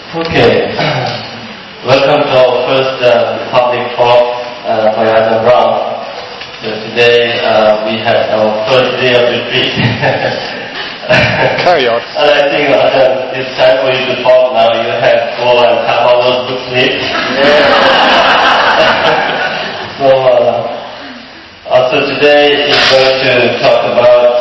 Okay, welcome to our first public talk by Ajahn Brahm. So today we had our first day of retreat. Carry on. And I think Ajahn, it's time for you to talk now. You have 4.5 hours good sleep. So today he's going to talk about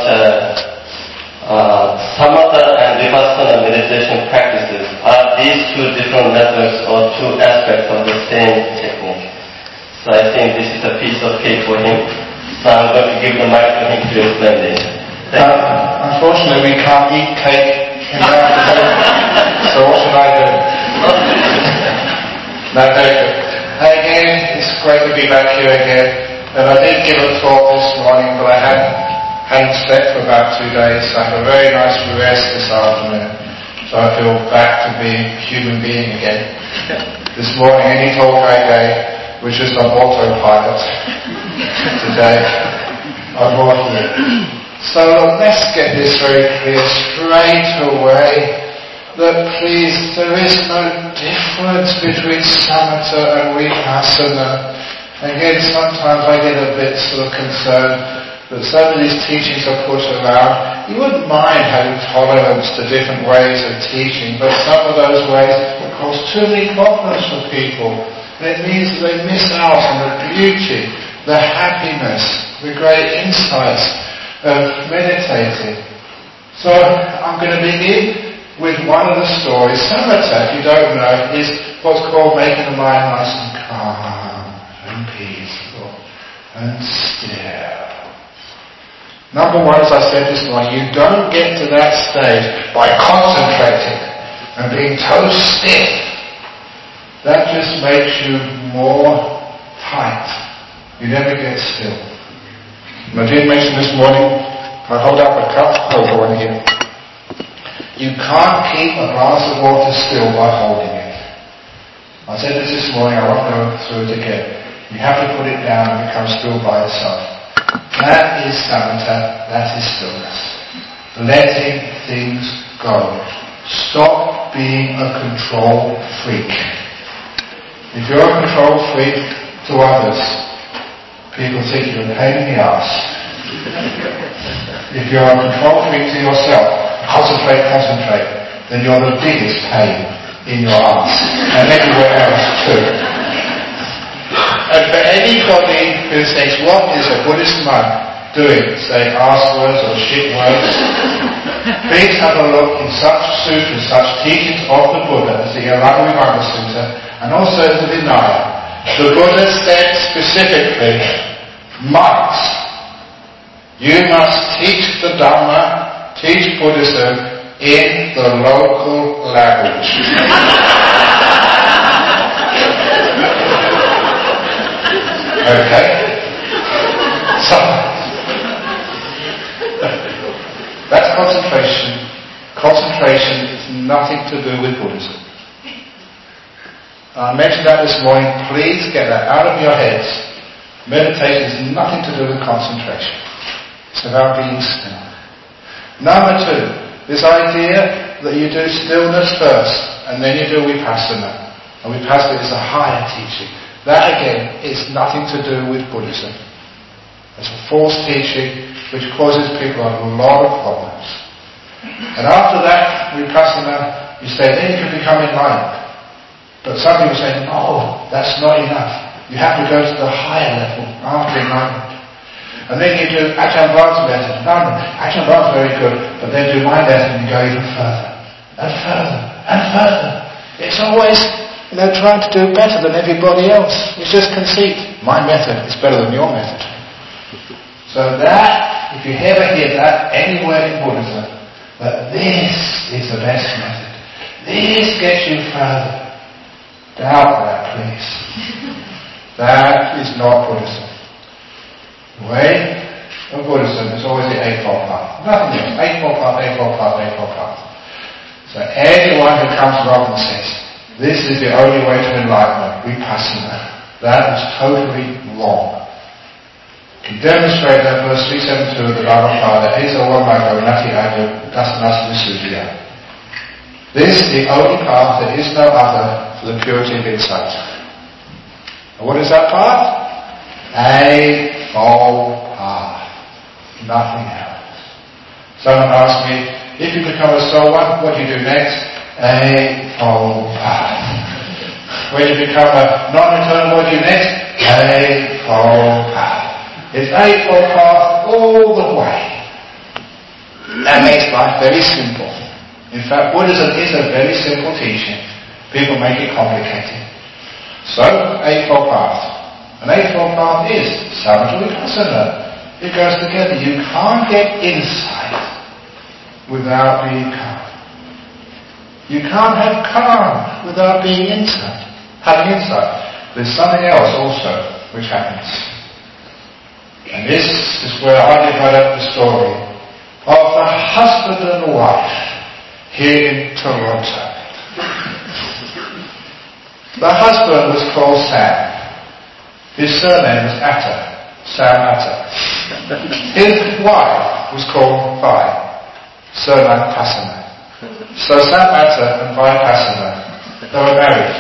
samatha and vipassana meditation practices. Are these two different methods or two aspects of the same technique? So I think this is a piece of cake for him. So I'm going to give the mic to him to explain this. Unfortunately, we can't eat cake in the afternoon. So what should I do? No, very good. Again, it's great to be back here again. And I did give a talk this morning, but I hadn't slept for about 2 days, so I had a very nice rest this afternoon. So I feel back to being a human being again. This morning, any talk I gave was just on autopilot. Today, I'm more here. So let's get this very clear straight away. That please, there is no difference between samatha and vipassana. Again, sometimes I get a bit sort of concerned that some of these teachings are put around. You wouldn't mind having tolerance to different ways of teaching, but some of those ways cause too many problems for people. And it means that they miss out on the beauty, the happiness, the great insights of meditating. So I'm going to begin with one of the stories. Samatha, if you don't know, is what's called making the mind nice and calm and peaceful and still. Number one, as I said this morning, you don't get to that stage by concentrating and being totally stiff. That just makes you more tight. You never get still. And I did mention this morning, I hold up a cup, over one here. You can't keep a glass of water still by holding it. I said this morning, I won't go through it again. You have to put it down and become still by itself. That is samatha, that is stillness. Letting things go. Stop being a control freak. If you're a control freak to others, people think you're a pain in the ass. If you're a control freak to yourself, concentrate, then you're the biggest pain in your ass. And everywhere else too. And for anybody who thinks, what is a Buddhist monk doing, saying arse words or shit words, please have a look in such sutras, such teachings of the Buddha, as the Yarada Sutta, and also the Vinaya. The Buddha said specifically, monks, you must teach the Dhamma, teach Buddhism in the local language. Okay? So, that's concentration. Concentration is nothing to do with Buddhism. I mentioned that this morning. Please get that out of your heads. Meditation is nothing to do with concentration. It's about being still. Number two, this idea that you do stillness first and then you do vipassana. And vipassana is a higher teaching. That again is nothing to do with Buddhism. It's a false teaching which causes people a lot of problems. And after that, vipassana, you say, then you can become enlightened. But some people say, no, that's not enough. You have to go to the higher level after enlightenment. And then you do Ajahn Brahm's method. No, Ajahn Brahm's very good, but then do my method and you go even further. And further. And further. It's always, trying to do better than everybody else. It's just conceit. My method is better than your method. So that, if you ever hear that anywhere in Buddhism, that this is the best method. This gets you further. Doubt that, please. That is not Buddhism. The way of Buddhism is always the Eightfold Path. Nothing else. Eightfold Path. So anyone who comes along and says, this is the only way to enlightenment, vipassana, that is totally wrong. You can demonstrate that verse 372 of the Dhammapada, Esa Wamago Nati Adu Dasanasana Sudhya. This is the only path, there is no other for the purity of insight. And what is that path? Eightfold path. Nothing else. Someone asked me, if you become a soul one, what do you do next? Eightfold path. When you become a non-eternal, what do you do next? Eightfold path. It's eightfold path all the way. That makes life very simple. In fact, Buddhism is a very simple teaching. People make it complicated. So, eightfold path. An eightfold path is samatha vipassana. It goes together. You can't get insight without being calm. You can't have calm without being having insight. There's something else also which happens. And this is where I developed the story of the husband and wife here in Toronto. The husband was called Sam. His surname was Atta. Sam Atta. His wife was called Vai. Surname Passana. So Sam Atta and Vai Passana, they were married.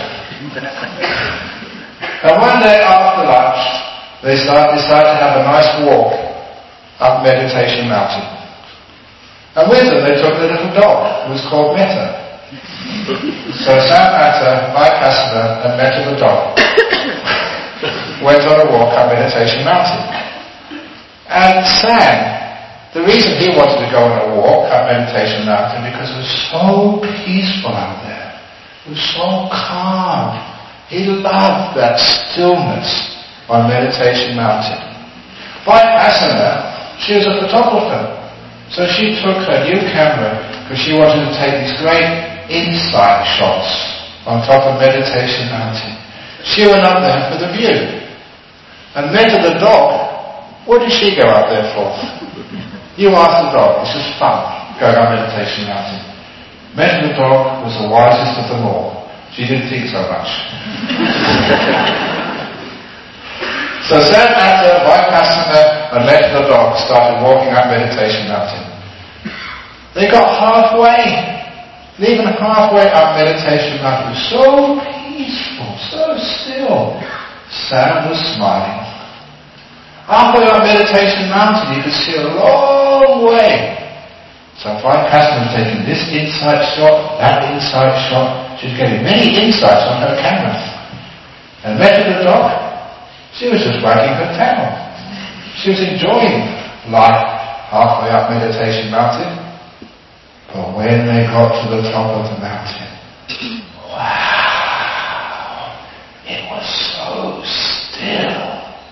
And one day after lunch, they decided to have a nice walk up Meditation Mountain. And with them they took their little dog, who was called Metta. So Sam Atta, Vai Passana and Metta the dog went on a walk up Meditation Mountain. And Sam, the reason he wanted to go on a walk up Meditation Mountain because it was so peaceful out there. It was so calm. He loved that stillness on Meditation Mountain. Vai Passana, she was a photographer. So she took her new camera because she wanted to take these great insight shots on top of Meditation Mountain. She went up there for the view. And Metta the dog, what did she go up there for? You ask the dog. It's just fun going up Meditation Mountain. Metta the dog was the wisest of them all. She didn't think so much. So Sam Atta, Vai Passana and Metta the dog started walking up Meditation Mountain. They got halfway. And even halfway up Meditation Mountain, it was so peaceful, so still. Sam was smiling. Halfway up Meditation Mountain, you could see a long way. So Vai Passana was taking this insight shot, that insight shot. She was getting many insights on her camera. And Metta the dog, she was just wagging her tail. She was enjoying life halfway up Meditation Mountain. But when they got to the top of the mountain, wow, it was so still.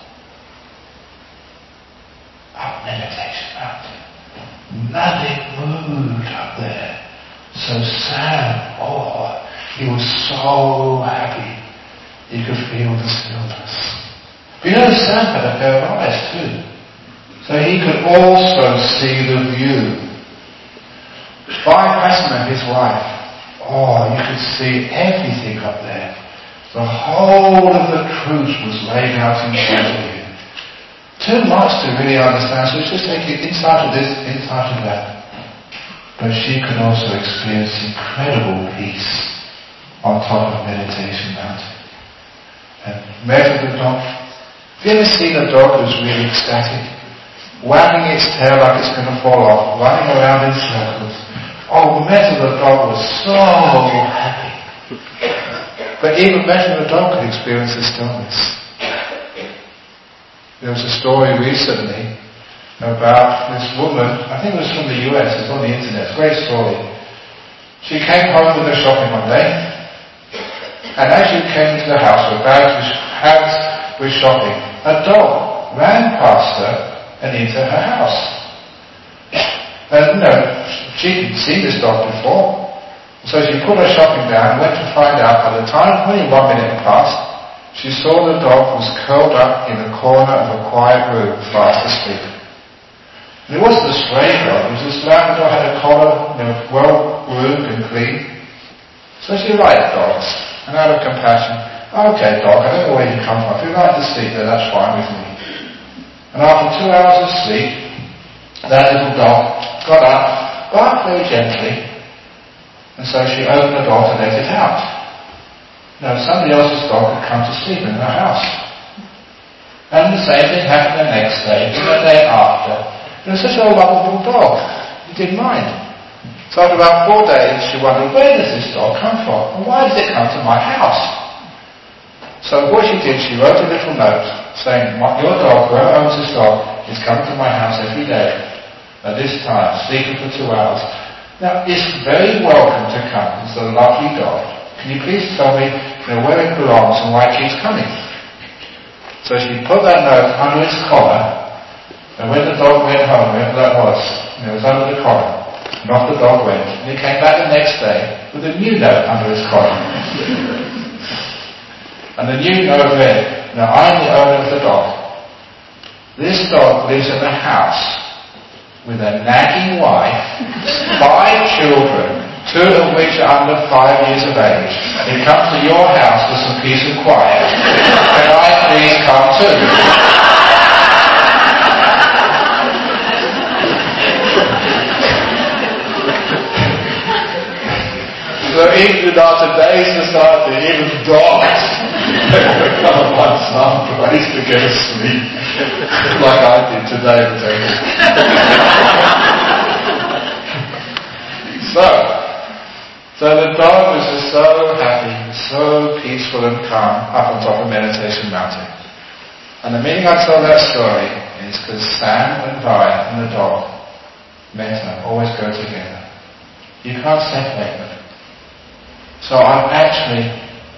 Up Meditation Mountain. Nothing moved up there. So Sam, he was so happy. He could feel the stillness. You know, Sam had a pair of eyes too. So he could also see the view. Vai Passana, his wife, you could see everything up there. The whole of the truth was laid out in front of you. Too much to really understand, so just taking insight of this, insight of that. But she could also experience incredible peace on top of Meditation Mountain. And Metta the dog, have you ever seen a dog who's really ecstatic? Wagging its tail like it's going to fall off, running around in circles. Metta the dog was so happy. But even Metta the dog could experience the stillness. There was a story recently about this woman, I think it was from the US, it's on the internet, it's a great story. She came home with her shopping one day, and as she came into the house, her hands with shopping, a dog ran past her and into her house. And she hadn't seen this dog before. So she put her shopping down and went to find out. By the time 21 minutes passed, she saw the dog was curled up in a corner of a quiet room, fast asleep. And it wasn't a stray dog, it was this Labrador, had a collar, well groomed and clean. So she liked dogs, and out of compassion, okay dog, I don't know where you come from, if you like to sleep there, that's fine with me. And after 2 hours of sleep, that little dog got up, barked very gently, And so she opened the door to let it out. Now, somebody else's dog had come to sleep in her house. And the same thing happened the next day, and the day after. It was such a lovable dog. He didn't mind. So after about 4 days, she wondered, where does this dog come from? And why does it come to my house? So what she did, she wrote a little note saying, your dog, whoever owns this dog, is coming to my house every day at this time, sleeping for 2 hours. Now, it's very welcome to come. It's a lovely dog. Can you please tell me where it belongs and why it keeps coming? So she put that note under his collar, and when the dog went home, wherever that was, it was under the collar, and off the dog went. And he came back the next day with a new note under his collar. And the new note read, now I'm the owner of the dog. This dog lives in a house with a nagging wife, 5 children, 2 of which are under 5 years of age. It comes to your house for some peace and quiet. Can I please come too? So even in our today's society, even dogs can't find some place to get a sleep, like I did today. So the dog was just so happy, so peaceful and calm up on top of Meditation Mountain. And the meaning I tell that story is because Sam and Vi and the dog, Metta, always go together. You can't separate them. So I've actually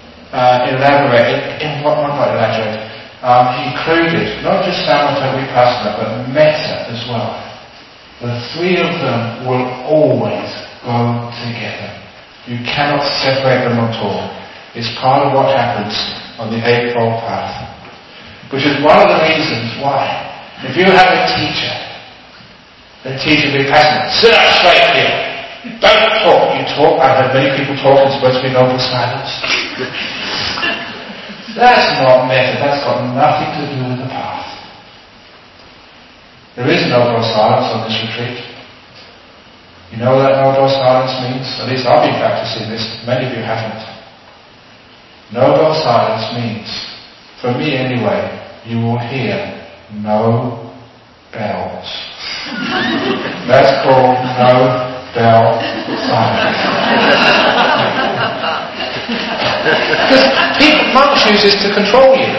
included not just Samatha Vipassana but Metta as well. The 3 of them will always go together. You cannot separate them at all. It's part of what happens on the Eightfold Path. Which is one of the reasons why, if you have a teacher Vipassana, sit up straight here. Don't talk. You talk. I've heard many people talk. It's supposed to be noble silence. That's not metta. That's got nothing to do with the path. There is noble silence on this retreat. You know what that no-door silence means? At least I've been practicing this. Many of you haven't. No-door silence means, for me anyway, you will hear no bells. That's called no-bell silence. Because monks use this to control you.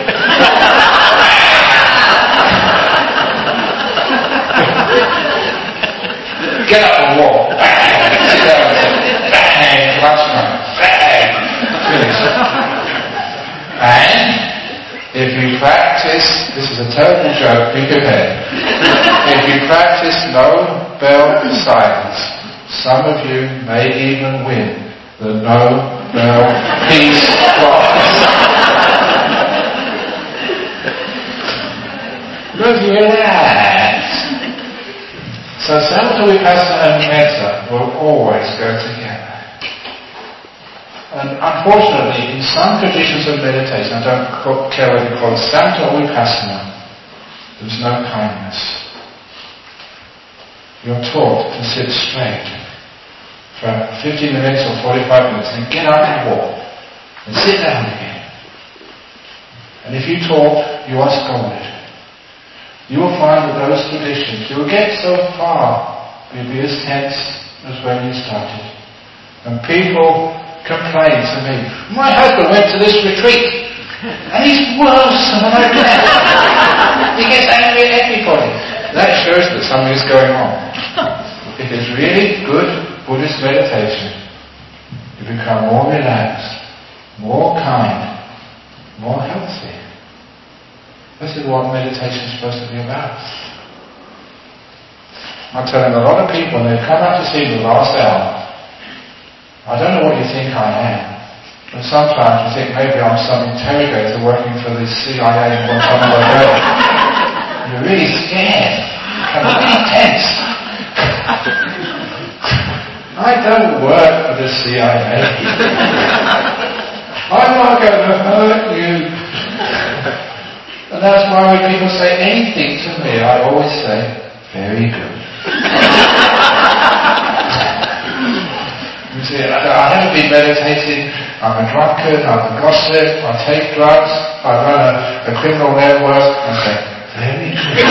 Get up and walk. Bang. Sit down. Bang. Lunchtime. Bang. Finish. And if you practice, this is a terrible joke, be prepared. If you practice no bell silence, some of you may even win the no bell peace prize. Just relax. So Samatha Vipassana and Metta will always go together. And unfortunately, in some traditions of meditation, I don't care whether you call it Samatha or Vipassana, there's no kindness. You're taught to sit straight for 50 minutes or 45 minutes and get out and walk and sit down again. And if you talk, you are scolded. You will find that those traditions, you will get so far, you'll be as tense as when you started. And people complain to me, my husband went to this retreat and he's worse than I left. He gets angry at everybody. That shows that something is going on. If it's really good Buddhist meditation, you become more relaxed, more kind, more healthy. This is what meditation is supposed to be about. I'm telling a lot of people, when they come out to see me the last hour, I don't know what you think I am, but sometimes you think maybe I'm some interrogator working for the CIA in Guantanamo Bay. You're really scared. I'm really tense. I don't work for the CIA. I'm not going to hurt you. And that's why when people say anything to me, I always say, very good. see, I haven't been meditating, I'm a drunkard, I'm a gossip, I take drugs, I run a criminal network. I say, very good.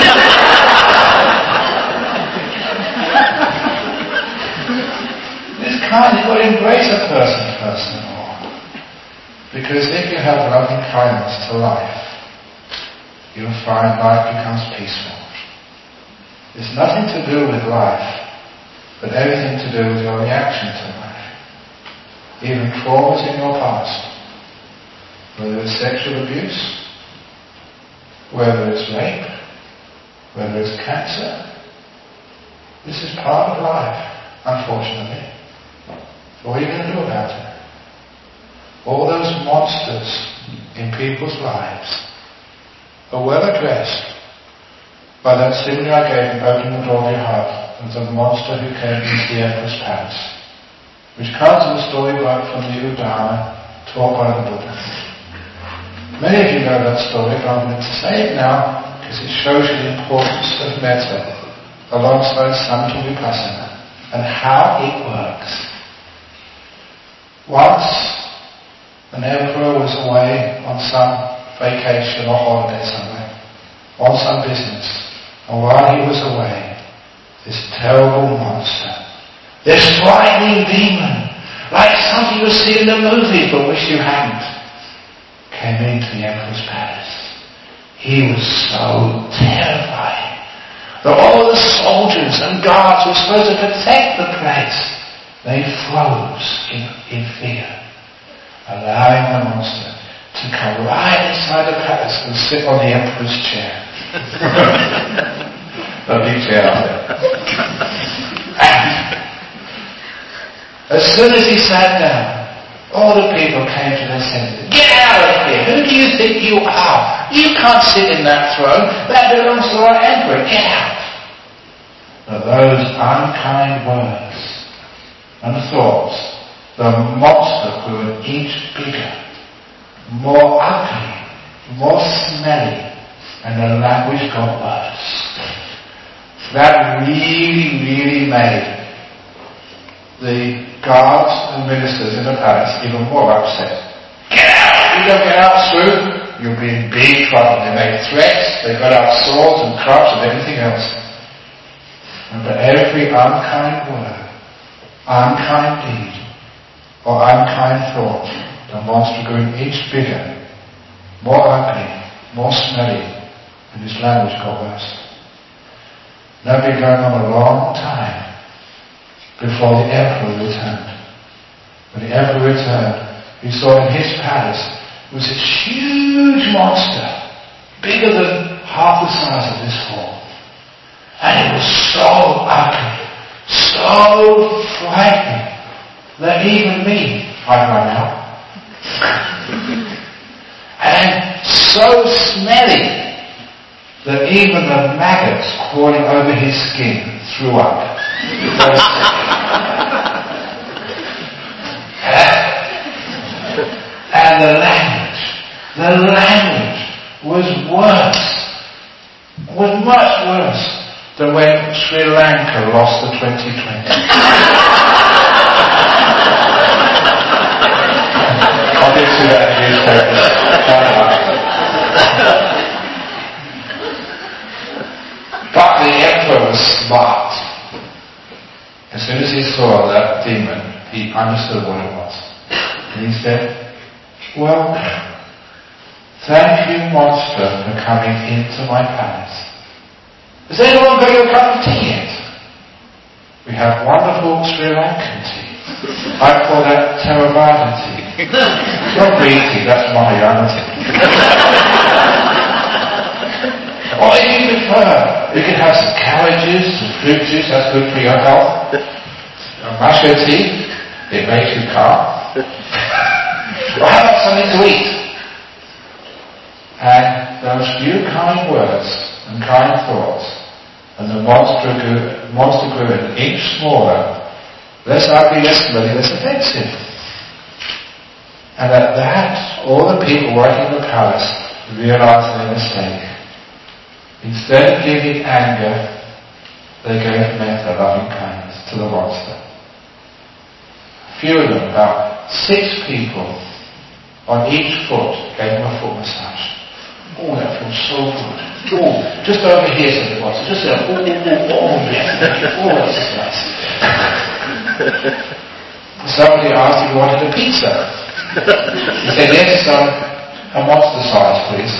This kind, you've got to embrace a person first of all. Because if you have loving kindness to life, you'll find life becomes peaceful. It's nothing to do with life, but everything to do with your reaction to life. Even traumas in your past, whether it's sexual abuse, whether it's rape, whether it's cancer, this is part of life, unfortunately. What are you going to do about it? All those monsters in people's lives are well addressed by that simile I gave in opening the door of your heart of the monster who came into the Emperor's palace, which comes in a storybook from the Udana taught by the Buddha. Many of you know that story, but I'm going to say it now because it shows you the importance of metta alongside Samatha Vipassana and how it works. Once an emperor was away on some vacation or holiday somewhere, on some business, and while he was away, this terrible monster, this frightening demon, like something you see in the movie but wish you hadn't, came into the Emperor's palace. He was so terrifying that all the soldiers and guards who were supposed to protect the place, they froze in fear, allowing the monster to come right inside the palace and sit on the Emperor's chair. A big chair out there. And as soon as he sat down, all the people came to their senses. Get out of here! Who do you think you are? You can't sit in that throne. That belongs to our Emperor. Get out! But those unkind words and thoughts, the monster grew an inch bigger, more ugly, more smelly, and the language got worse. That really made the guards and ministers in the palace even more upset. Get out! If you don't get out soon, you'll be in big trouble. They made threats, they got out swords and clubs and everything else. And for every unkind word, unkind deed, or unkind thought, the monster grew an inch bigger, more ugly, more smelly, and his language got worse. That had been going on a long time before the Emperor returned. When the Emperor returned, he saw in his palace was this huge monster, bigger than half the size of this hall. And it was so ugly, so frightening, that even me, I'd run out. And so smelly, that even the maggots crawling over his skin threw up. And the language was much worse than when Sri Lanka lost the 2020. I did see that in newspapers. But the Emperor was smart. As soon as he saw that demon, he understood what it was. And he said, "Welcome. Thank you, monster, for coming into my palace. Has anyone got your cup of tea yet? We have wonderful Sri Lankan tea. I call that Theravada tea. It's not green tea, that's Mahayana tea. Or if you prefer, you can have some carrot juice, some fruit juice, that's good for your health. Matcha tea, it makes you calm. Or how about something to eat?" And those few kind words and kind thoughts, and the monster grew an inch smaller, less ugly, less smelly, less offensive. And at that, all the people working in the palace realized their mistake. Instead of giving anger, they gave metta, loving kindness, to the monster. few of them, about 6 people on each foot gave him a foot massage. Oh, that feels so good. Oh, just over here, said the boss. Just there. Oh, yes. Oh, that's just nice. Somebody asked if he wanted a pizza. He said, yes, a monster size, please.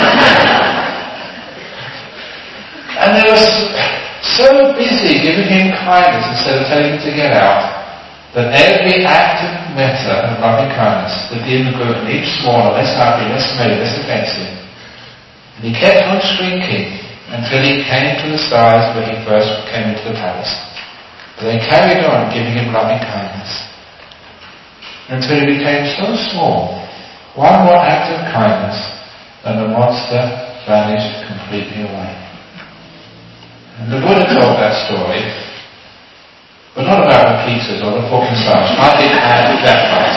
And they were so busy giving him kindness instead of telling him to get out, that every act of metta and loving kindness that he grew, and each smaller, less ugly, less smelly, less offensive. And he kept on shrinking until he came to the size where he first came into the palace. But they carried on giving him loving kindness until he became so small. One more act of kindness and the monster vanished completely away. And the Buddha told that story, but not about the pizzas or the foot massage. I didn't add that part.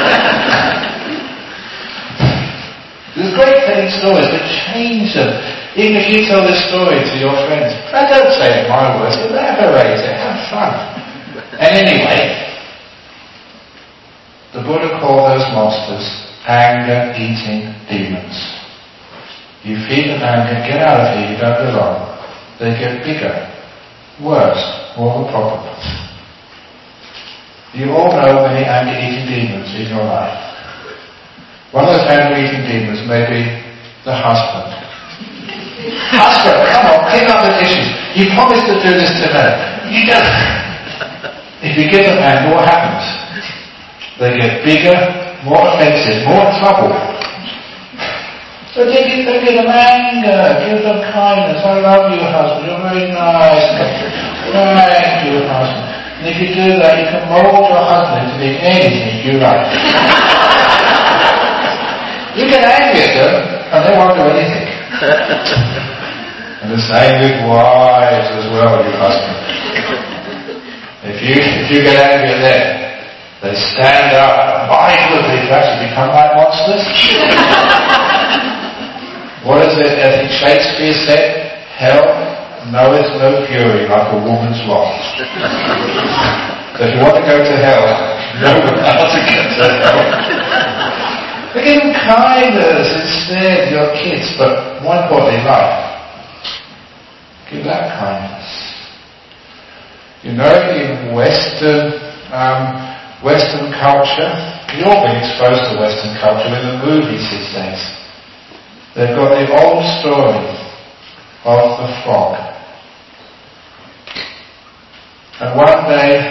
It's great telling stories, but change them. Even if you tell this story to your friends, I don't say it in my words, elaborate it, have fun. And anyway, the Buddha called those monsters anger-eating demons. You feed them anger, get out of here, you don't belong. They get bigger, worse, more of a problem. You all know many anger-eating demons in your life. One of those anger-eating demons may be the husband. Husband, come on, pick up the dishes. You promised to do this tonight. You don't. If you give them anger, what happens? They get bigger, more offensive, more trouble. So give them anger, give them kindness. I love you, husband. You're very nice. Thank you, husband. And if you do that, you can mold your husband into being anything you like. You get angry at them, and they won't do anything. And the same with wives as well, you husband. If you get angry at them, they stand up, violently to actually become like monsters. What is it? I think Shakespeare said, hell knoweth no fury like a woman's wrath. So if you want to go to hell, know how to get to hell. But give them kindness instead, your kids, but more importantly, life. Give that kindness. You know, in Western culture, you've all been exposed to Western culture in the movies these days. They've got the old story of the frog. And one day,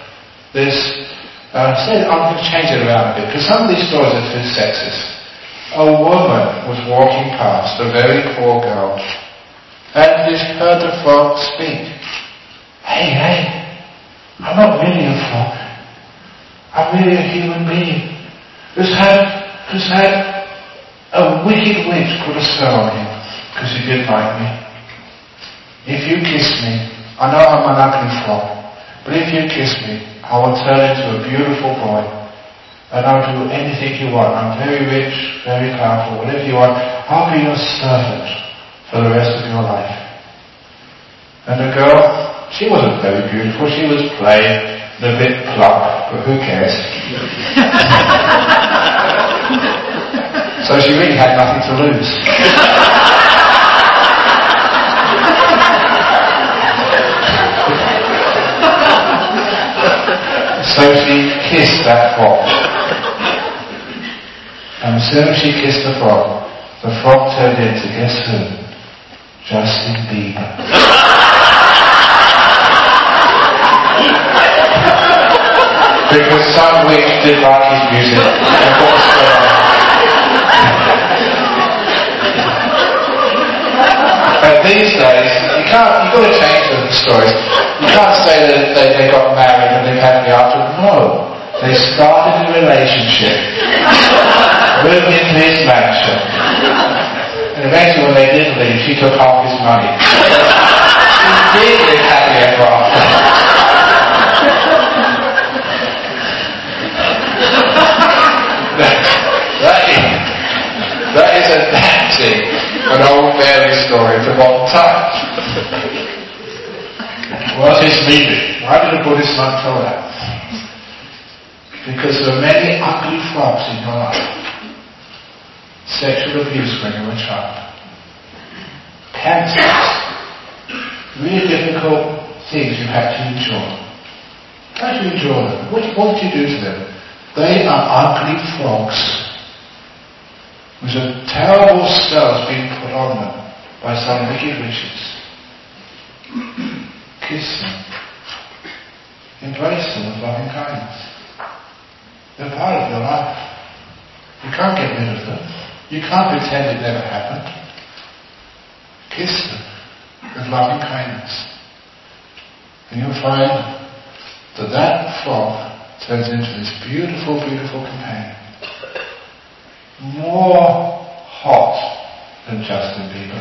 I'm going to change it around a bit, because some of these stories are too sexist. A woman was walking past, a very poor girl, and just heard the frog speak. Hey, I'm not really a frog. I'm really a human being who's had a wicked witch put a spell on him because he didn't like me. If you kiss me, I know I'm an ugly frog, but if you kiss me, I will turn into a beautiful boy, and I'll do anything you want. I'm very rich, very powerful, whatever you want. I'll be your servant for the rest of your life. And the girl, she wasn't very beautiful. She was plain and a bit plump, but who cares? So she really had nothing to lose. So she kissed that frog. And as soon as she kissed the frog turned into, guess who? Justin Bieber. Because some witch didn't like his music and put a spell on. And these days, you've got to change the stories. You can't say that they got married and they've had the after. No. They started a relationship, moved into his mansion, and eventually when they did leave, she took half his money. He did live happily ever after. That is adapting an old fairy story to modern times. What is needed? Why did the Buddhist monk tell that? Because there are many ugly frogs in your life. Sexual abuse when you were a child. Cancers. Really difficult things you had to endure. How do you endure them? What did you do to them? They are ugly frogs. There's a terrible spell being put on them by some wicked witches. Kiss them. Embrace them with loving kindness. They're part of your life. You can't get rid of them. You can't pretend it never happened. Kiss them with loving kindness. And you'll find that frog turns into this beautiful, beautiful companion. More hot than Justin Bieber.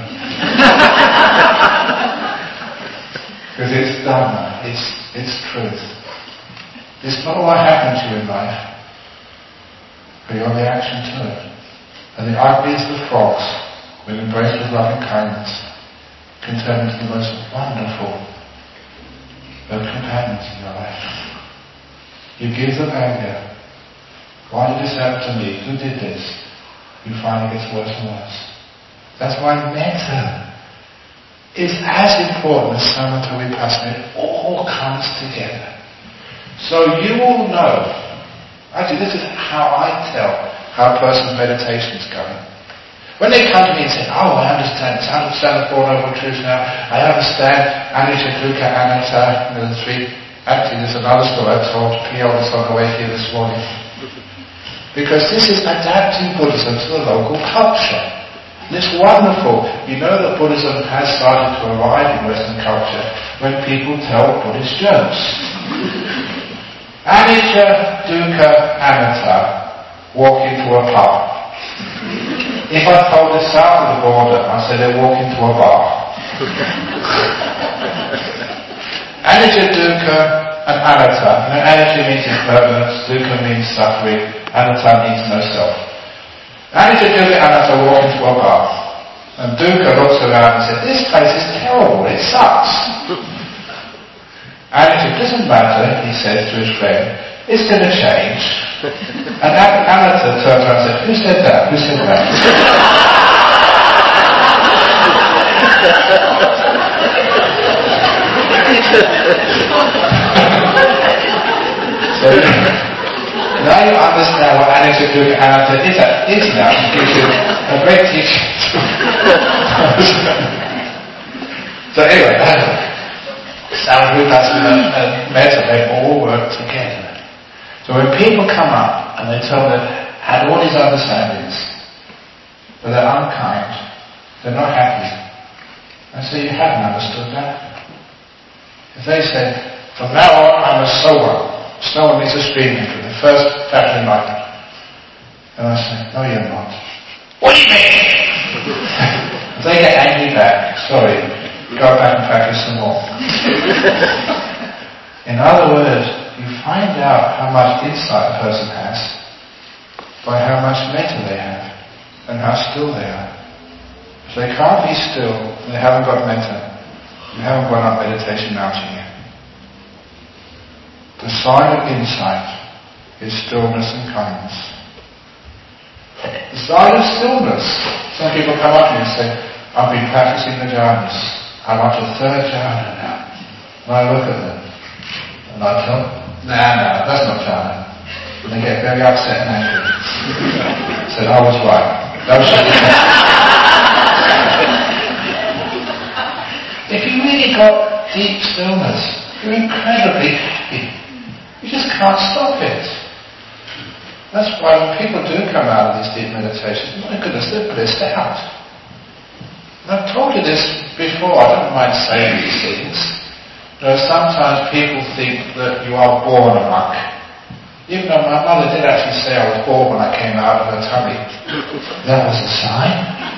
Because it's Dharma, it's truth. It's not what happened to you in life, but your reaction to it. And the ugliest of frogs, when embraced with loving kindness, can turn into the most wonderful of companions in your life. You give them anger. Why did this happen to me? Who did this? You find it gets worse and worse. That's why metta is as important as samatha vipassana. It all comes together. So you will know. Actually, this is how I tell how a person's meditation is going. When they come to me and say, oh, I understand the Four Noble Truths now, I understand anicca, dukkha, anatta, the three. Actually, there's another story I told P.O. on the way here this morning. Because this is adapting Buddhism to the local culture. And it's wonderful. You know that Buddhism has started to arrive in Western culture when people tell Buddhist jokes. Anicca, dukkha, anatta, walk into a pub. If I told this south of the border, I said they walk into a bar. Anicca, dukkha, and anatta. Anicca means impermanence, dukkha means suffering, anatta means no self. Anicca, dukkha, anatta walk into a bar. And dukkha looks around and says, this place is terrible, it sucks. Anicca, it doesn't matter, he says to his friend, it's going to change. And anatta turns around and says, who said that? Who said that? So now you understand what anicca, dukkha, anatta is now. It gives you a great teaching. So anyway, samatha vipassana and metta, they all work together. So when people come up and they tell me they've had all these understandings, but they're unkind, they're not happy, I say, you haven't understood that. If they say, from now on I'm a sowa. Sowa means a stream maker, the first factor enlightenment. And I say, no you're not. What do you mean? If they get angry back, sorry, go back and practice some more. In other words, you find out how much insight a person has by how much metta they have and how still they are. If they can't be still, they haven't got metta, they haven't gone up meditation mountain yet. The sign of insight is stillness and kindness. The sign of stillness. Some people come up to me and say, I've been practicing the jhanas. I'm up to the third jhana now. And I look at them and I tell them, nah, that's not jhana. And they get very upset and angry. Said, I was right. That was If you really got deep stillness, you're incredibly happy. You just can't stop it. That's why when people do come out of these deep meditations, my goodness, they're blissed out. And I've told you this before, I don't mind saying these things. You know, sometimes people think that you are born a monk. Even though my mother did actually say I was born when I came out of her tummy. That was a sign.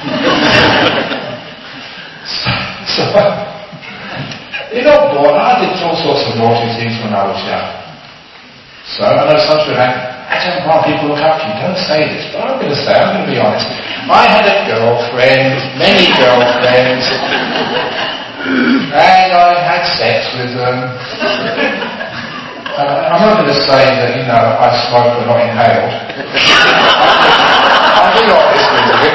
so you're not born. I did all sorts of naughty things when I was young. So I know some people like, I don't want people to look up to you. Don't say this, but I'm going to say, I'm going to be honest. I had a girlfriend, many girlfriends, and I had sex with them. I'm not going to say that, I smoke but not inhaled. I'll be honest with you.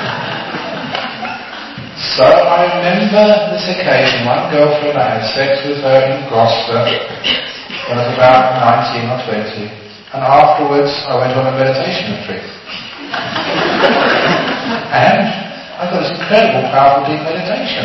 So I remember this occasion, one girlfriend, I had sex with her in Gloucester when I was about 19 or 20, and afterwards I went on a meditation retreat. And I got this incredible, powerful, deep meditation.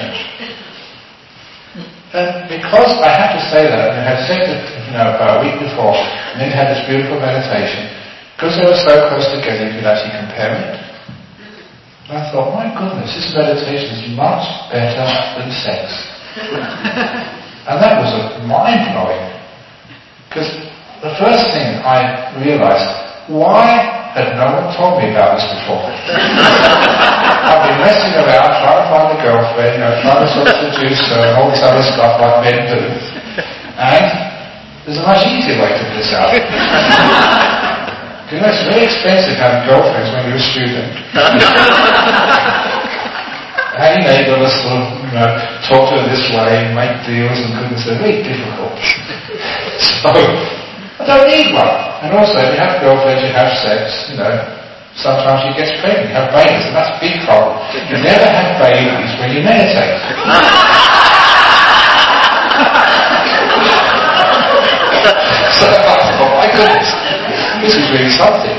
And because I had to say that, and I had said it, about a week before, and then had this beautiful meditation, because they were so close together, you could actually compare it. And I thought, my goodness, this meditation is much better than sex. And that was mind-blowing. Because the first thing I realized, why had no one told me about this before? I've been messing around, trying to find a girlfriend, trying to sort of seduce her, and all this other stuff like men do. And there's a much easier way to do this out. It's very expensive having girlfriends when you're a student. And you've got to sort of, talk to her this way, make deals and goodness, they're very difficult. So, I don't need one. And also, if you have girlfriends, you have sex, sometimes you get pregnant, you have babies, and that's a big problem. You never have babies when you meditate. So I thought, oh my goodness, this is really something.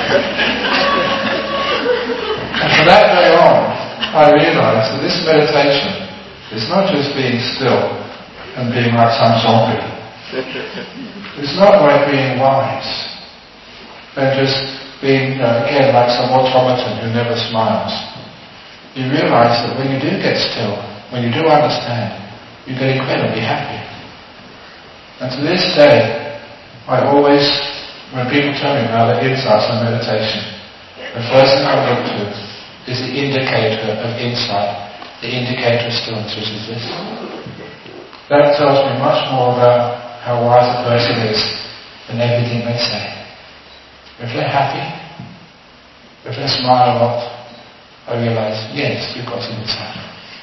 And from that day on, I realized that this meditation is not just being still and being like some zombie. It's not like being wise and just being, again, like some automaton who never smiles. You realize that when you do get still, when you do understand, you get incredibly happy. And to this day, I always, when people tell me about the insights on meditation, the first thing I look to is the indicator of insight, the indicator of stillness, which is this. That tells me much more about how wise a person is than everything they say. If they're happy, if they smile a lot, I realize, yes, you've got some insight.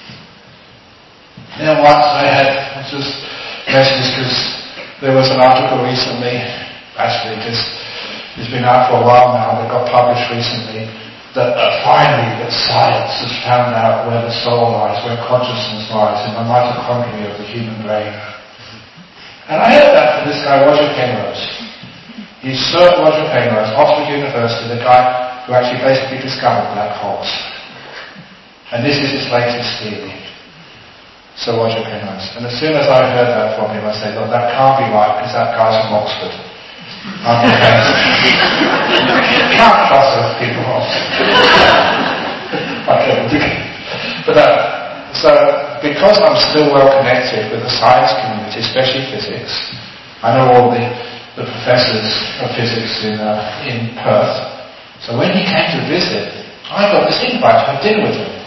Once I had just messages because there was an article recently, actually it's been out for a while now, that got published recently, that finally that science has found out where the soul lies, where consciousness lies, in the mitochondria of the human brain. And I heard that from this guy, Roger Penrose. He's Sir Roger Penrose, Oxford University, the guy who actually basically discovered black holes. And this is his latest theory. Sir Roger Penrose. And as soon as I heard that from him, I said, "Look, that can't be right, because that guy's from Oxford. Can't trust those people from Oxford." So, because I'm still well connected with the science community, especially physics, I know all the professors of physics in Perth. So when he came to visit, I got this invite to have dinner with him.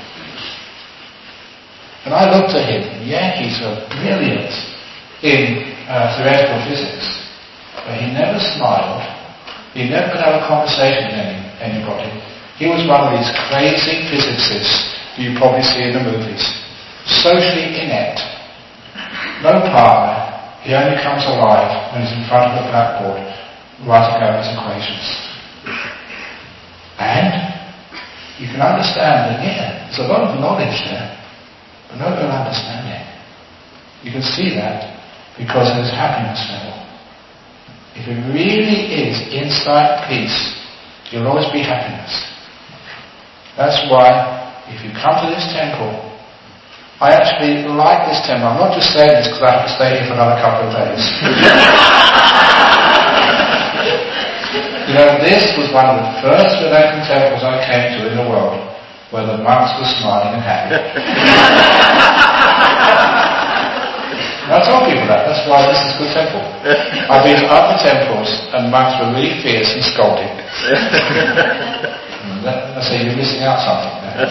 And I looked at him, he's brilliant in theoretical physics, but he never smiled. He never could have a conversation with anybody. He was one of these crazy physicists you probably see in the movies. Socially inept. No partner. He only comes alive when he's in front of a blackboard writing out his equations. And you can understand that, there's a lot of knowledge there, but no real understanding. You can see that because of his happiness level. If it really is inside peace, you'll always be happiness. That's why, if you come to this temple, I actually like this temple. I'm not just saying this because I have to stay here for another couple of days. This was one of the first Vedantic temples I came to in the world where the monks were smiling and happy. I told people that's why this is a good temple. I've been to other temples and monks were really fierce and scolding. I say, you're missing out something there.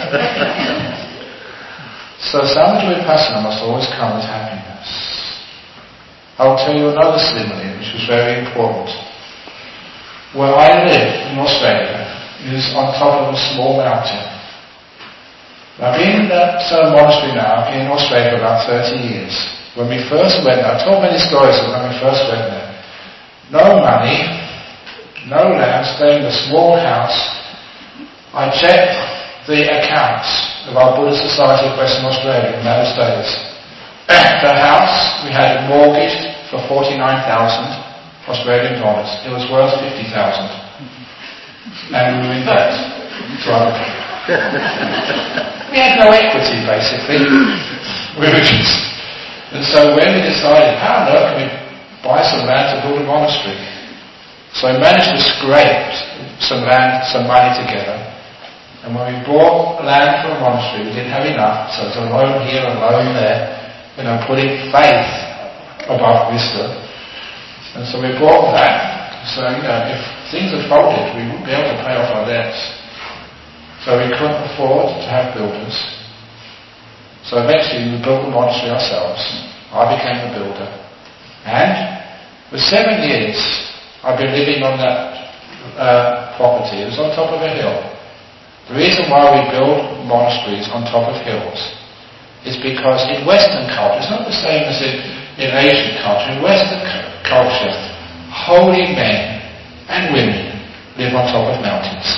So Samatha Vipassana must always come with happiness. I'll tell you another simile which was very important. Where I live in Australia is on top of a small mountain. I've been in that monastery now in Australia for about 30 years. When we first went there, I told many stories of when we first went there. no money, no land, staying in a small house. I checked the accounts of our Buddhist Society of Western Australia in those days. The house we had it mortgaged for 49,000 Australian dollars. It was worth 50,000. And we were in debt to other people. We had no equity, basically. We were just... And so when we decided, how on earth can we buy some land to build a monastery? So I managed to scrape some land, some money together. And when we bought land for a monastery, we didn't have enough. So it was a loan here, a loan there. Putting faith above wisdom. And so we bought that. So, if things had folded, we wouldn't be able to pay off our debts. So we couldn't afford to have builders. So eventually we built the monastery ourselves. I became the builder. And for 7 years I've been living on that property. It was on top of a hill. The reason why we build monasteries on top of hills is because in Western culture, it's not the same as in Asian culture. In Western culture, holy men and women live on top of mountains.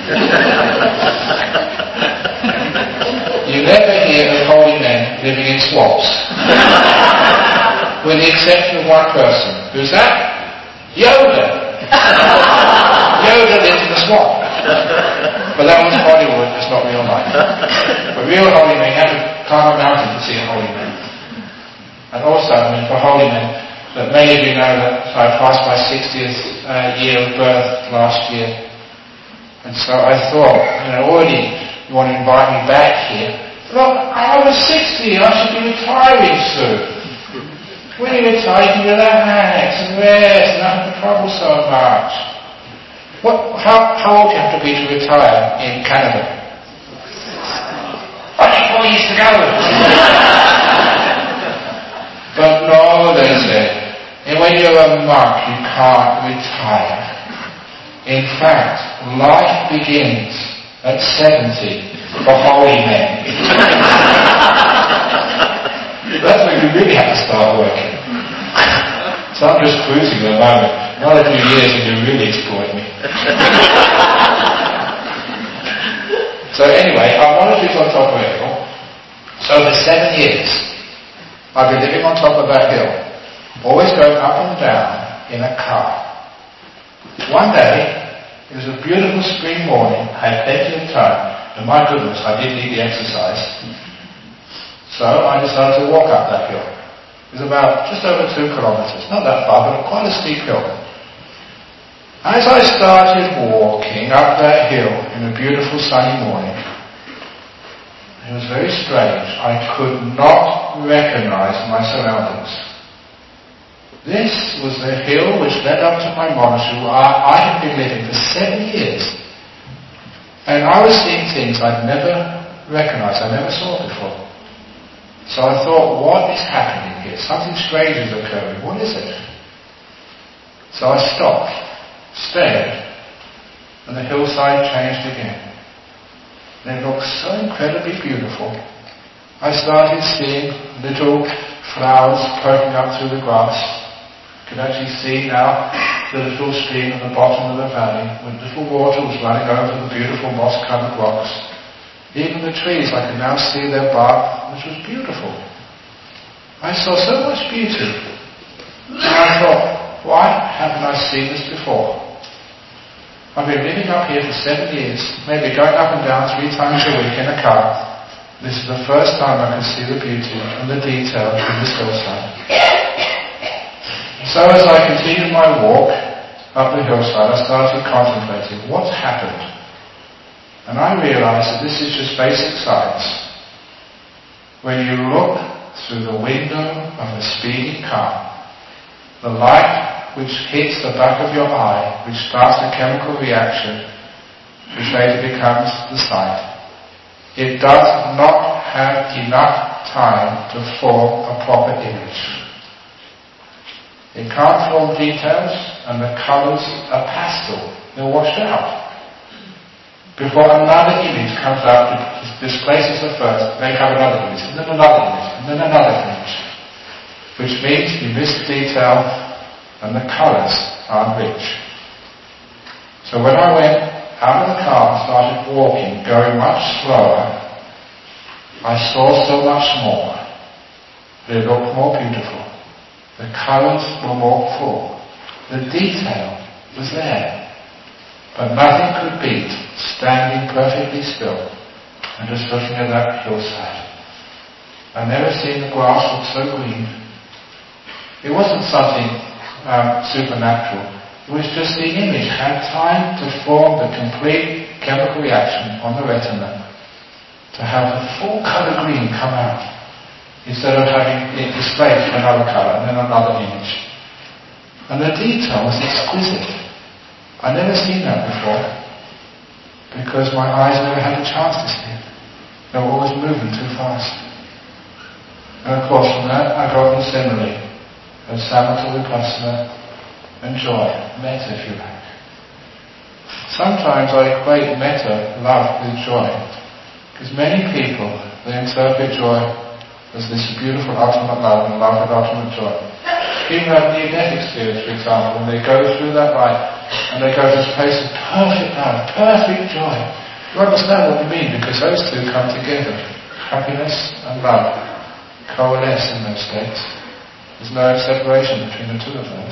You never hear of holy men living in swamps. With the exception of one person. Who's that? Yoda! Yoda lives in the swamp. But that was Hollywood, it's not real life. But real holy men have to climb a mountain to see a holy man. And also, for holy men, that many of you know that I passed my 60th year of birth last year. And so I thought, already you want to invite me back here. Look, I'm over 60, I should be retiring soon. When you retire, you can relax and rest and not have to travel so much. How old do you have to be to retire in Canada? Only 4 years to go. But no, they said, and when you're a monk, you can't retire. In fact, life begins at 70 for holy men. That's when you really have to start working. So I'm just cruising at the moment. Another few years and you really exploit me. So anyway, our monastery's on top of a hill. So for 7 years, I've been living on top of that hill, always going up and down in a car. One day, it was a beautiful spring morning, I had plenty of time, and my goodness, I did need the exercise. So I decided to walk up that hill. It was about just over 2 kilometers, not that far, but quite a steep hill. As I started walking up that hill in a beautiful sunny morning, it was very strange. I could not recognize my surroundings. This was the hill which led up to my monastery where I had been living for 7 years. And I was seeing things I'd never recognized, I never saw before. So I thought, what is happening here? Something strange is occurring. What is it? So I stopped, stared, and the hillside changed again. They looked so incredibly beautiful. I started seeing little flowers poking up through the grass. I could actually see now the little stream at the bottom of the valley with little water was running over the beautiful moss-covered rocks. Even the trees, I could now see their bark, which was beautiful. I saw so much beauty. And I thought, why haven't I seen this before? I've been living up here for 7 years, maybe going up and down 3 times a week in a car. This is the first time I can see the beauty and the detail in this hillside. So as I continued my walk up the hillside, I started contemplating what's happened. And I realized that this is just basic science. When you look through the window of a speeding car, the light which hits the back of your eye, which starts a chemical reaction, which later becomes the sight, it does not have enough time to form a proper image. It can't form details, and the colors are pastel. They're washed out. Before another image comes out, displaces the first, they have another image, and then another image, and then another image. Which means you miss the detail and the colours aren't rich. So when I went out of the car and started walking, going much slower, I saw so much more. It looked more beautiful. The colours were more full. The detail was there. But nothing could beat standing perfectly still and just looking at that hillside. I've never seen the grass look so green. It wasn't something supernatural. It was just the image had time to form the complete chemical reaction on the retina to have the full colour green come out instead of having it displayed for another colour and then another image. And the detail was exquisite. I'd never seen that before because my eyes never had the chance to see it. They were always moving too fast. And of course from that I got the simile of samatha vipassana and joy, metta if you like. Sometimes I equate metta, love, with joy. Because many people, they interpret joy as this beautiful ultimate love and love with ultimate joy. People have near-death experience, for example, when they go through that life and they go to this place of perfect love, perfect joy. You understand what I mean, because those two come together. Happiness and love coalesce in those states. There's no separation between the two of those.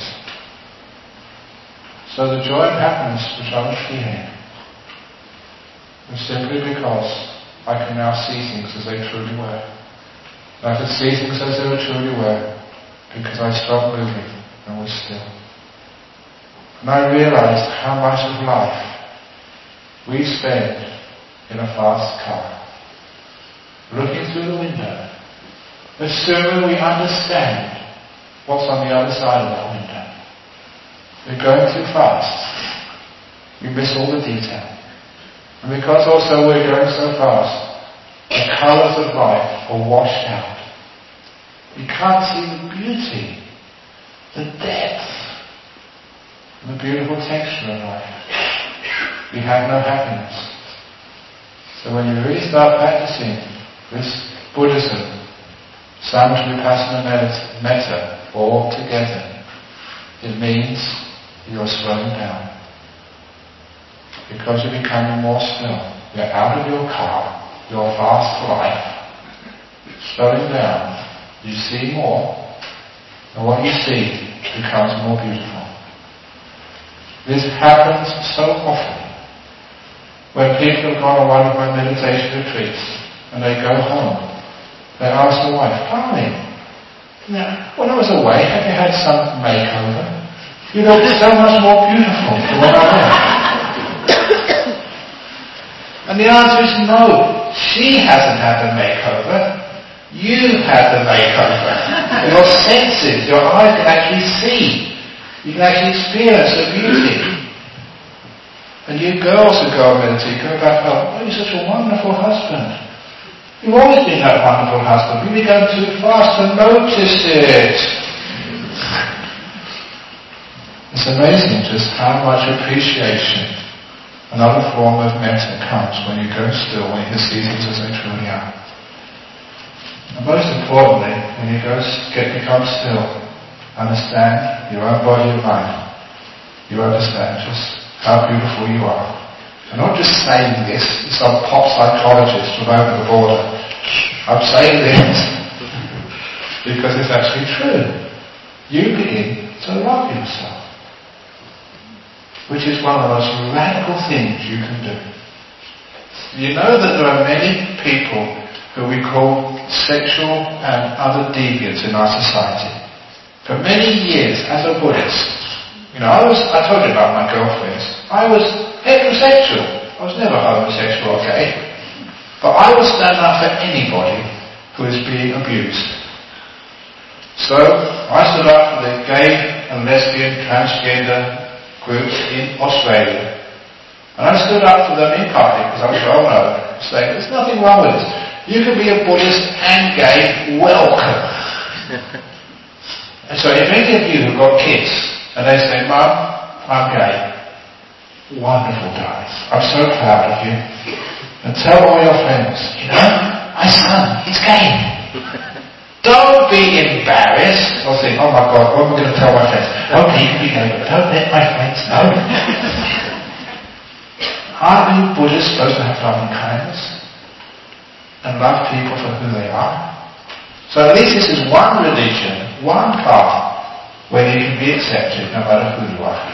So the joy and happiness which I was feeling was simply because I can now see things as they truly were. And I could see things as they truly were because I stopped moving and was still. And I realized how much of life we spend in a fast car, looking through the window, assuming we understand what's on the other side of that window. We're going too fast. We miss all the detail. And because also we're going so fast, the colours of life are washed out. We can't see the beauty, the depth, and the beautiful texture of life. We have no happiness. So when you really start practicing this Buddhism, samatha vipassana metta, all together, it means you're slowing down. Because you're becoming more still. You're out of your car, your fast life. Slowing down, you see more, and what you see becomes more beautiful. This happens so often. When people have gone on one of my meditation retreats, and they go home, they ask the wife, "Darling, now, when I was away, have you had some makeover? You look so much more beautiful than when I left." And the answer is no. She hasn't had the makeover. You had the makeover. Your senses, your eyes can actually see. You can actually experience the beauty. And you girls who go and meditate, go back home, "Oh, you're such a wonderful husband. You've always been that wonderful husband. You've been going too fast to notice it." It's amazing just how much appreciation, another form of metta, comes when you go still, when you can see things as they truly are. And most importantly, when you become still, understand your own body and mind. You understand just how beautiful you are. I'm not just saying this to some pop psychologist from over the border. I'm saying this because it's actually true. You begin to love yourself, which is one of the most radical things you can do. You know that there are many people who we call sexual and other deviants in our society. For many years, as a Buddhist, I told you about my girlfriends. I was heterosexual. I was never homosexual or gay. But I would stand up for anybody who is being abused. So, I stood up for the gay and lesbian, transgender groups in Australia. And I stood up for them in public because I was well known, saying there's nothing wrong with this. You can be a Buddhist and gay, welcome. And so if any of you have got kids and they say, "Mum, I'm gay," wonderful guys, I'm so proud of you. And tell all your friends, "My son, he's gay." Don't be embarrassed or think, oh my God, what am I going to tell my friends? Okay, you can be gay, but don't let my friends know. Aren't you Buddhists supposed to have love and kindness? And love people for who they are? So at least this is one religion, one path, where you can be accepted no matter who you are.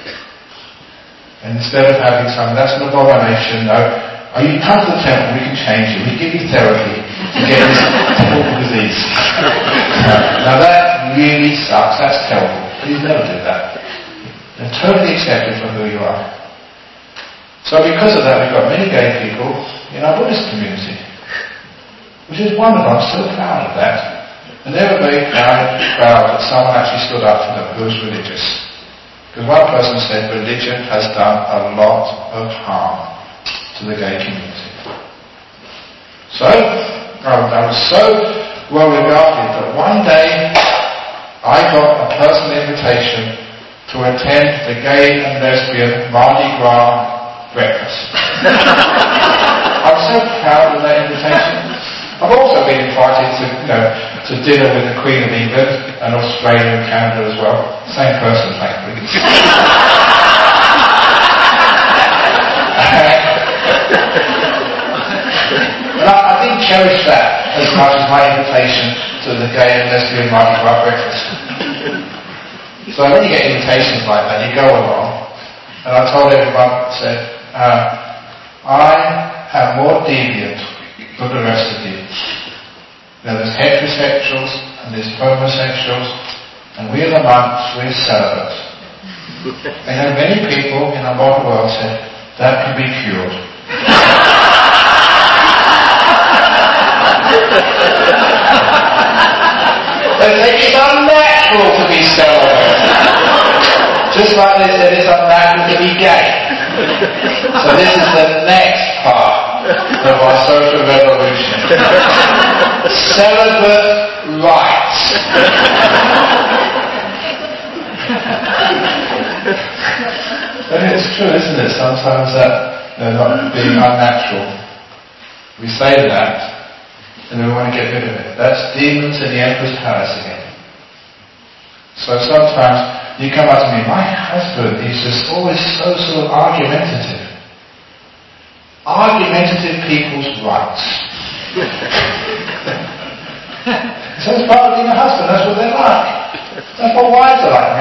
And instead of having some, that's an abomination, no. Oh, you come to the temple, we can change you, we give you therapy to get this terrible disease. Now that really sucks, that's terrible. Please never do that. They're totally accepted for who you are. So because of that, we've got many gay people in our Buddhist community, which is wonderful. I'm so proud of that. And they were very proud that someone actually stood up for them who was religious. Because one person said religion has done a lot of harm to the gay community. So, I was so well regarded that one day I got a personal invitation to attend the gay and lesbian Mardi Gras breakfast. I'm so proud of that invitation. I've also been invited to dinner with the Queen of England and Australia and Canada as well. Same person, thankfully. But I didn't cherish that as much as my invitation to the gay and lesbian Mardi Gras breakfast. So when you get invitations like that, you go along, and I told everyone, I said, I am more deviant than the rest of you. Now there's heterosexuals and there's homosexuals, and we are the monks, we're celibate. And many people in our modern world say, that can be cured. It's unnatural to be celibate. Just like they said it's unnatural to be gay. So this is the next part of our social revolution. Celibate rights. And it's true, isn't it? Sometimes that they're not being unnatural. We say that, and we want to get rid of it. That's demons in the Emperor's palace again. So sometimes you come up to me, my husband, he's just always so sort of argumentative. Argumentative people's rights. So it's part of being a husband, that's what they're like. That's what wives are like,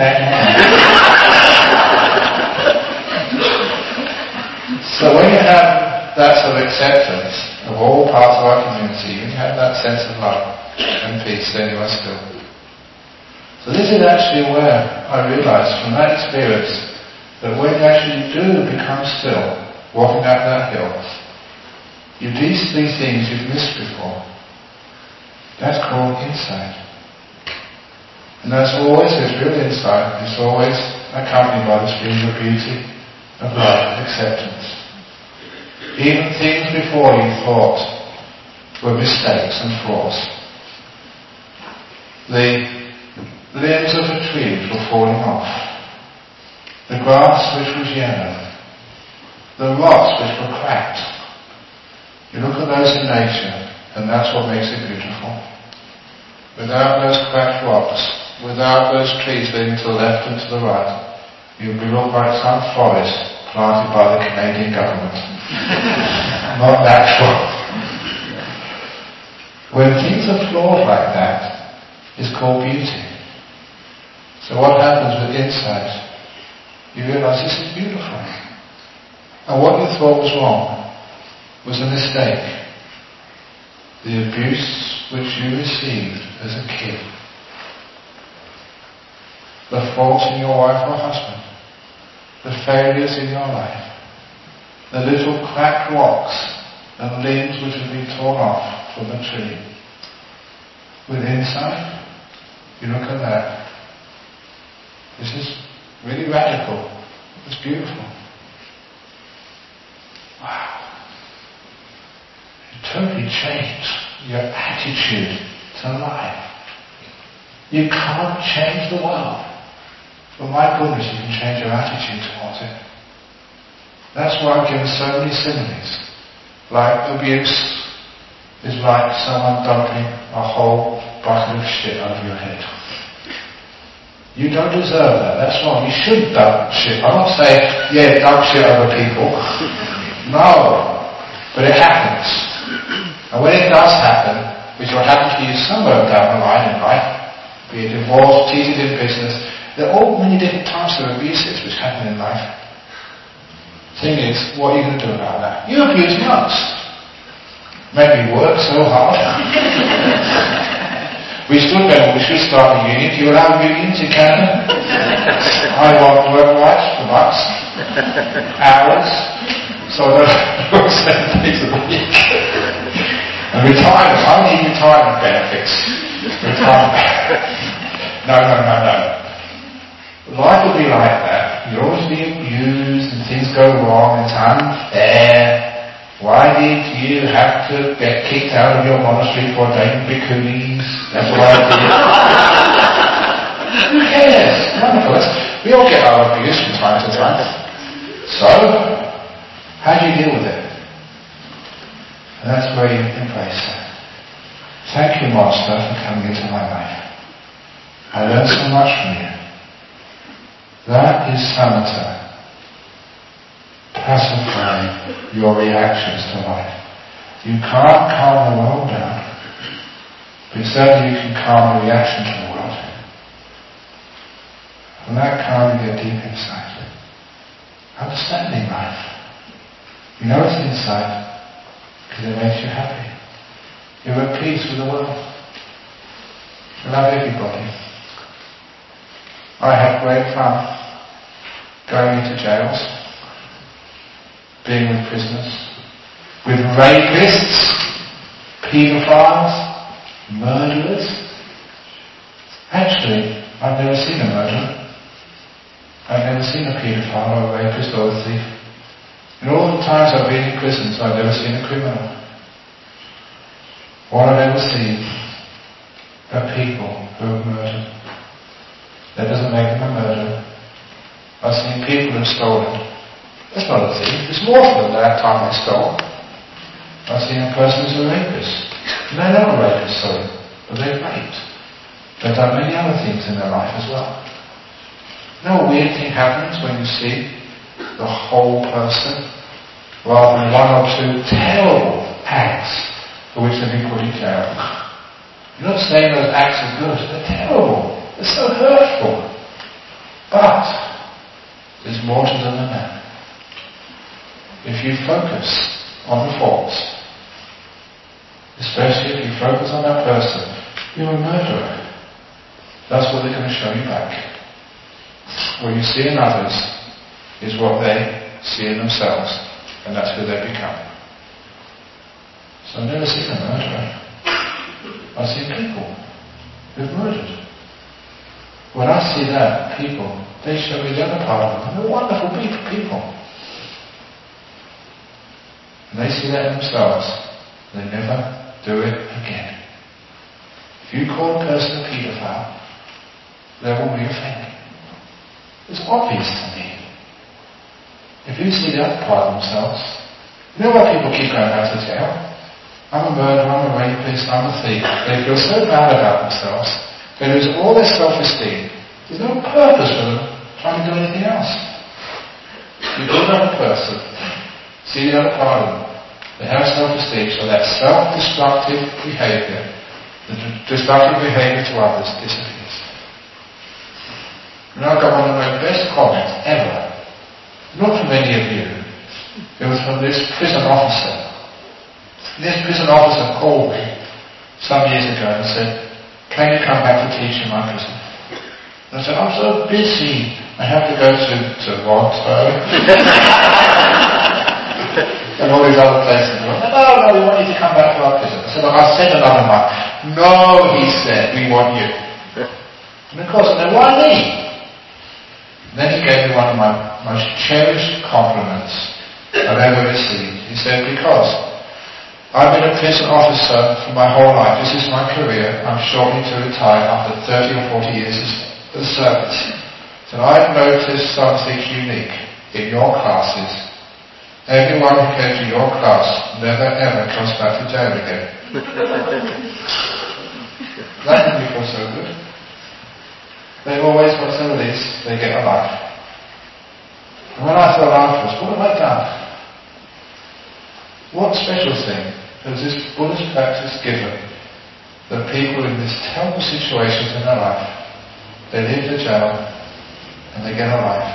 So when you have that sort of acceptance of all parts of our community, when you have that sense of love and peace, then you are still. So this is actually where I realized from that experience that when you actually do become still, walking up that hill, you do these things you've missed before. That's called insight. And that's always, this real insight is always accompanied by this feeling of beauty, of love, of acceptance. Even things before you thought were mistakes and flaws. The limbs of the trees were falling off. The grass which was yellow. The rocks which were cracked. You look at those in nature, and that's what makes it beautiful. Without those cracked rocks, without those trees leaning to the left and to the right, you would look like some forest planted by the Canadian government. Not natural. When things are flawed like that, it's called beauty. So what happens with insight? You realize this is beautiful. And what you thought was wrong was a mistake. The abuse which you received as a kid. The faults in your wife or husband. The failures in your life. The little cracked rocks and limbs which have been torn off from the tree. With insight, you look at that. This is really radical. It's beautiful. Wow. You totally change your attitude to life. You can't change the world. But my goodness, you can change your attitude towards it. That's why I've given so many similes. Like abuse is like someone dumping a whole bucket of shit over your head. You don't deserve that. That's wrong. You should dump shit. I'm not saying, yeah, dump shit over people. No. But it happens. And when it does happen, which will happen to you somewhere down the line in life, be it divorce, cheated in business, there are all many different types of abuses which happen in life. Thing is, what are you going to do about that? You abuse monks. Maybe work so hard. We stood there when we should start a union. Do you allow unions in Canada? I want work rights for months, hours, so I don't work 7 days a week. And retirement, I need retirement benefits. No. Life will be like that. You'll always be abused and things go wrong. It's unfair. Why did you have to get kicked out of your monastery for dating bhikkhunis? That's what I did. Who cares? Wonderful. We all get our abuse from time to time. So, how do you deal with it? And that's where you embrace it. Thank you, Master, for coming into my life. I learned so much from you. That is samatha. Pacify your reactions to life. You can't calm the world down, but certainly you can calm the reaction to the world. From that calm you get deep insight. Understanding life. You know it's insight because it makes you happy. You're at peace with the world. You love everybody. I have great fun going into jails, being with prisoners, with rapists, paedophiles, murderers. Actually, I've never seen a murderer. I've never seen a paedophile or a rapist or a thief. In all the times I've been in prisons, I've never seen a criminal. What I've ever seen are people who have murdered. That doesn't make them a murderer. I've seen people who have stolen. That's not a thief. It's more than that time they stole. I've seen a person who's a rapist. And they're not a rapist, sorry, but they've raped. They've done many other things in their life as well. You know a weird thing happens when you see the whole person rather than one or two terrible acts for which they've been put in jail. You're not saying those acts are good. They're terrible. They're so hurtful. But there's more to them than that. If you focus on the faults, especially if you focus on that person, you're a murderer. That's what they're going to show you back. What you see in others is what they see in themselves, and that's who they become. So I've never seen a murderer. I've seen people who've murdered. When I see that, people, they show me the other part of them. They're wonderful people. And they see that themselves. They never do it again. If you call a person a paedophile, they will be offended. It's obvious to me. If you see the other part of themselves, you know why people keep going back to jail? I'm a murderer, I'm a rapist, I'm a thief. They feel so bad about themselves, they lose all their self-esteem. There's no purpose for them trying to do anything else. You build up a person, see the other part of them. They have self-esteem, so that self-destructive behavior, the destructive behavior to others, disappears. And I got one of my best comments ever, not from any of you. It was from this prison officer. This prison officer called me some years ago and said, "Can you come back to teach in my prison?" And I said, "I'm so busy. I have to go to Toronto." And all these other places. No, we want you to come back to our prison. I said, "I'll send another month." "No," he said, "we want you." And of course, I said, "Why me?" And then he gave me one of my most cherished compliments I've ever received. He said, "Because I've been a prison officer for my whole life. This is my career. I'm shortly to retire after 30 or 40 years of service. So I've noticed something unique in your classes Everyone who came to your class never ever comes back to jail again. That didn't make feel so good. They've always got some release, they get a life. And when I thought afterwards, what have I done? What special thing has this Buddhist practice given the people in this terrible situations in their life? They leave the jail and they get a life.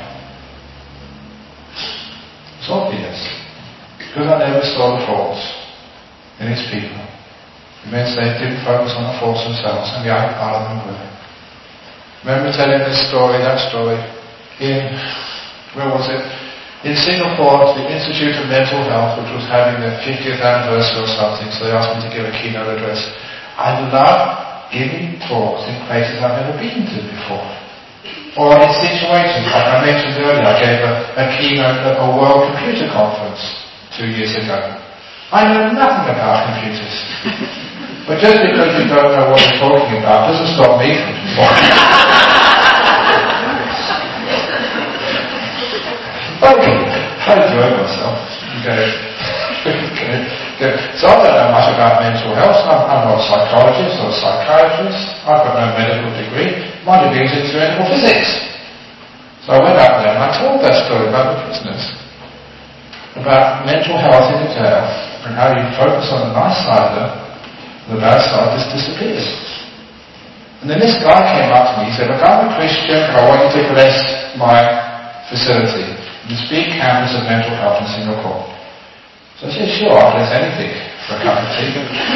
It's obvious. Because I never saw the faults in his people. It means they didn't focus on the faults themselves, and the other part of them would. Remember telling this story, that story, in, where was it? In Singapore, the Institute of Mental Health, which was having their 50th anniversary or something, so they asked me to give a keynote address. I love giving talks in places I've never been to before. Or in situations, like I mentioned earlier, I gave a keynote at a World Computer Conference 2 years ago. I know nothing about computers. But just because you don't know what you're talking about doesn't stop me from talking. Okay, I enjoyed myself. Okay. So I don't know much about mental health. I'm not a psychologist or a psychiatrist. I've got no medical degree. My degree is in theoretical physics. So I went out there and I told that story about the prisoners, about mental health in the jail, and how you focus on the nice side of it, and the bad side just disappears. And then this guy came up to me, he said, look, I'm a Christian, and I want you to bless my facility, this big campus of mental health in Singapore. So I said, sure, I'll bless anything for a cup of tea.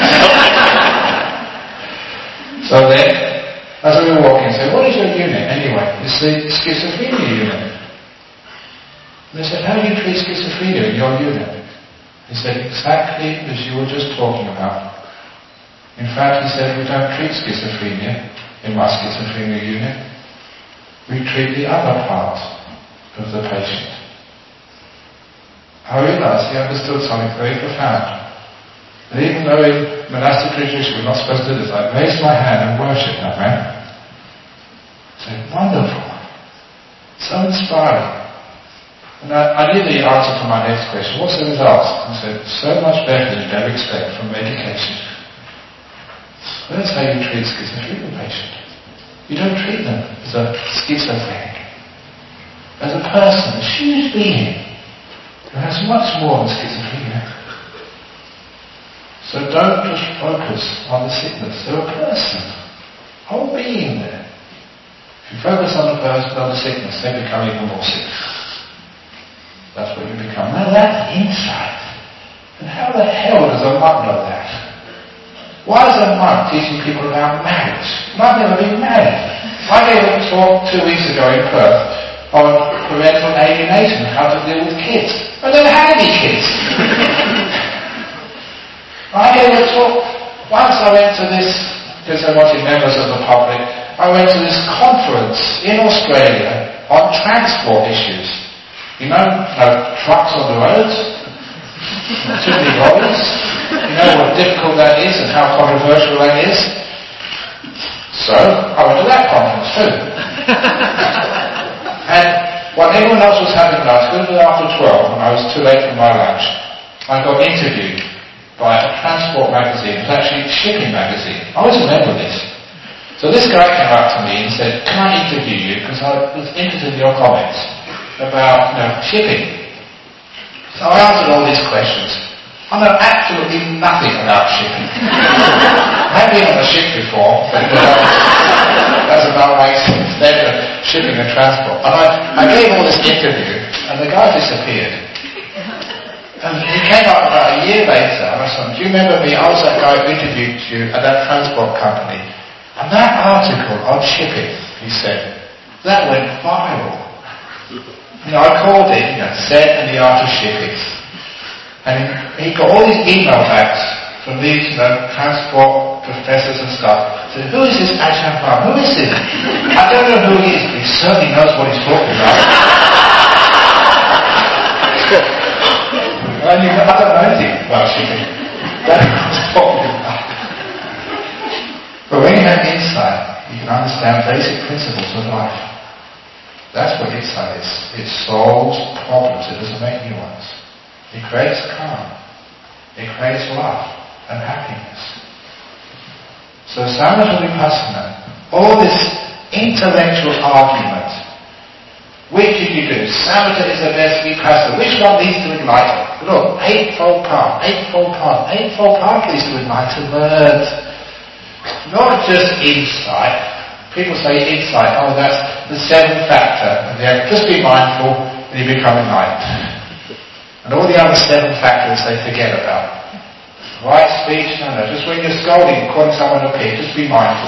So then, as we were walking, I said, what is your unit anyway? It's the schizophrenia unit. And they said, how do you treat schizophrenia in your unit? He said, exactly as you were just talking about. In fact, he said, we don't treat schizophrenia in my schizophrenia unit. We treat the other part of the patient. I realized he understood something very profound. And even though in monastic tradition we're not supposed to do this, I raised my hand and worshipped that man. I said, wonderful. So inspiring. And I knew the answer to my next question. What's the result? I said, so much better than you'd ever expect from medication. Well, that's how you treat a schizophrenia patient. You don't treat them as a schizophrenic. As a person, a huge being who has much more than schizophrenia. So don't just focus on the sickness. They're a person. A whole being there. If you focus on the person, on the sickness, they become even more sick. That's what you become. Now that's insight. And how the hell does a monk know that? Why is a monk teaching people about marriage? And I've never been married. I gave a talk 2 weeks ago in Perth on parental alienation, how to deal with kids. I never had any kids. I gave a talk, once I went to this, because I wanted members of the public, I went to this conference in Australia on transport issues. You know, trucks on the roads, too many lorries. You know what difficult that is and how controversial that is. So, I went to that conference too. And while everyone else was having lunch, a little bit after 12, when I was too late for my lunch, I got interviewed by a transport magazine. It was actually a shipping magazine. I always remember this. So this guy came up to me and said, can I interview you? Because I was interested in your comments about shipping. So I answered all these questions. I know absolutely nothing about shipping. I've been on a ship before, but that's about right instead of shipping and transport. And I gave all this interview, and the guy disappeared. And he came up about a year later, and I said, do you remember me? I was that guy who interviewed you at that transport company. And that article on shipping, he said, that went viral. And I called it, Zen and the Art of Shipping. And he got all these email backs from these transport professors and stuff. Said, who is this Ajahn Brahm? Who is this? I don't know who he is, but he certainly knows what he's talking about. I don't know anything about shipping. That's what he's talking about. But when you have insight, you can understand basic principles of life. That's what insight is. It solves problems. It doesn't make new ones. It creates calm. It creates love and happiness. So Samatha Vipassana, all this intellectual argument, which should you do? Samatha is the best, Vipassana. Which one leads to enlightenment? Look, eightfold path leads to enlightenment. Not just insight. People say insight, oh that's the seventh factor. And just be mindful and you become enlightened. And all the other seven factors they forget about. Right speech, no. Just when you're scolding, calling someone a pig, just be mindful.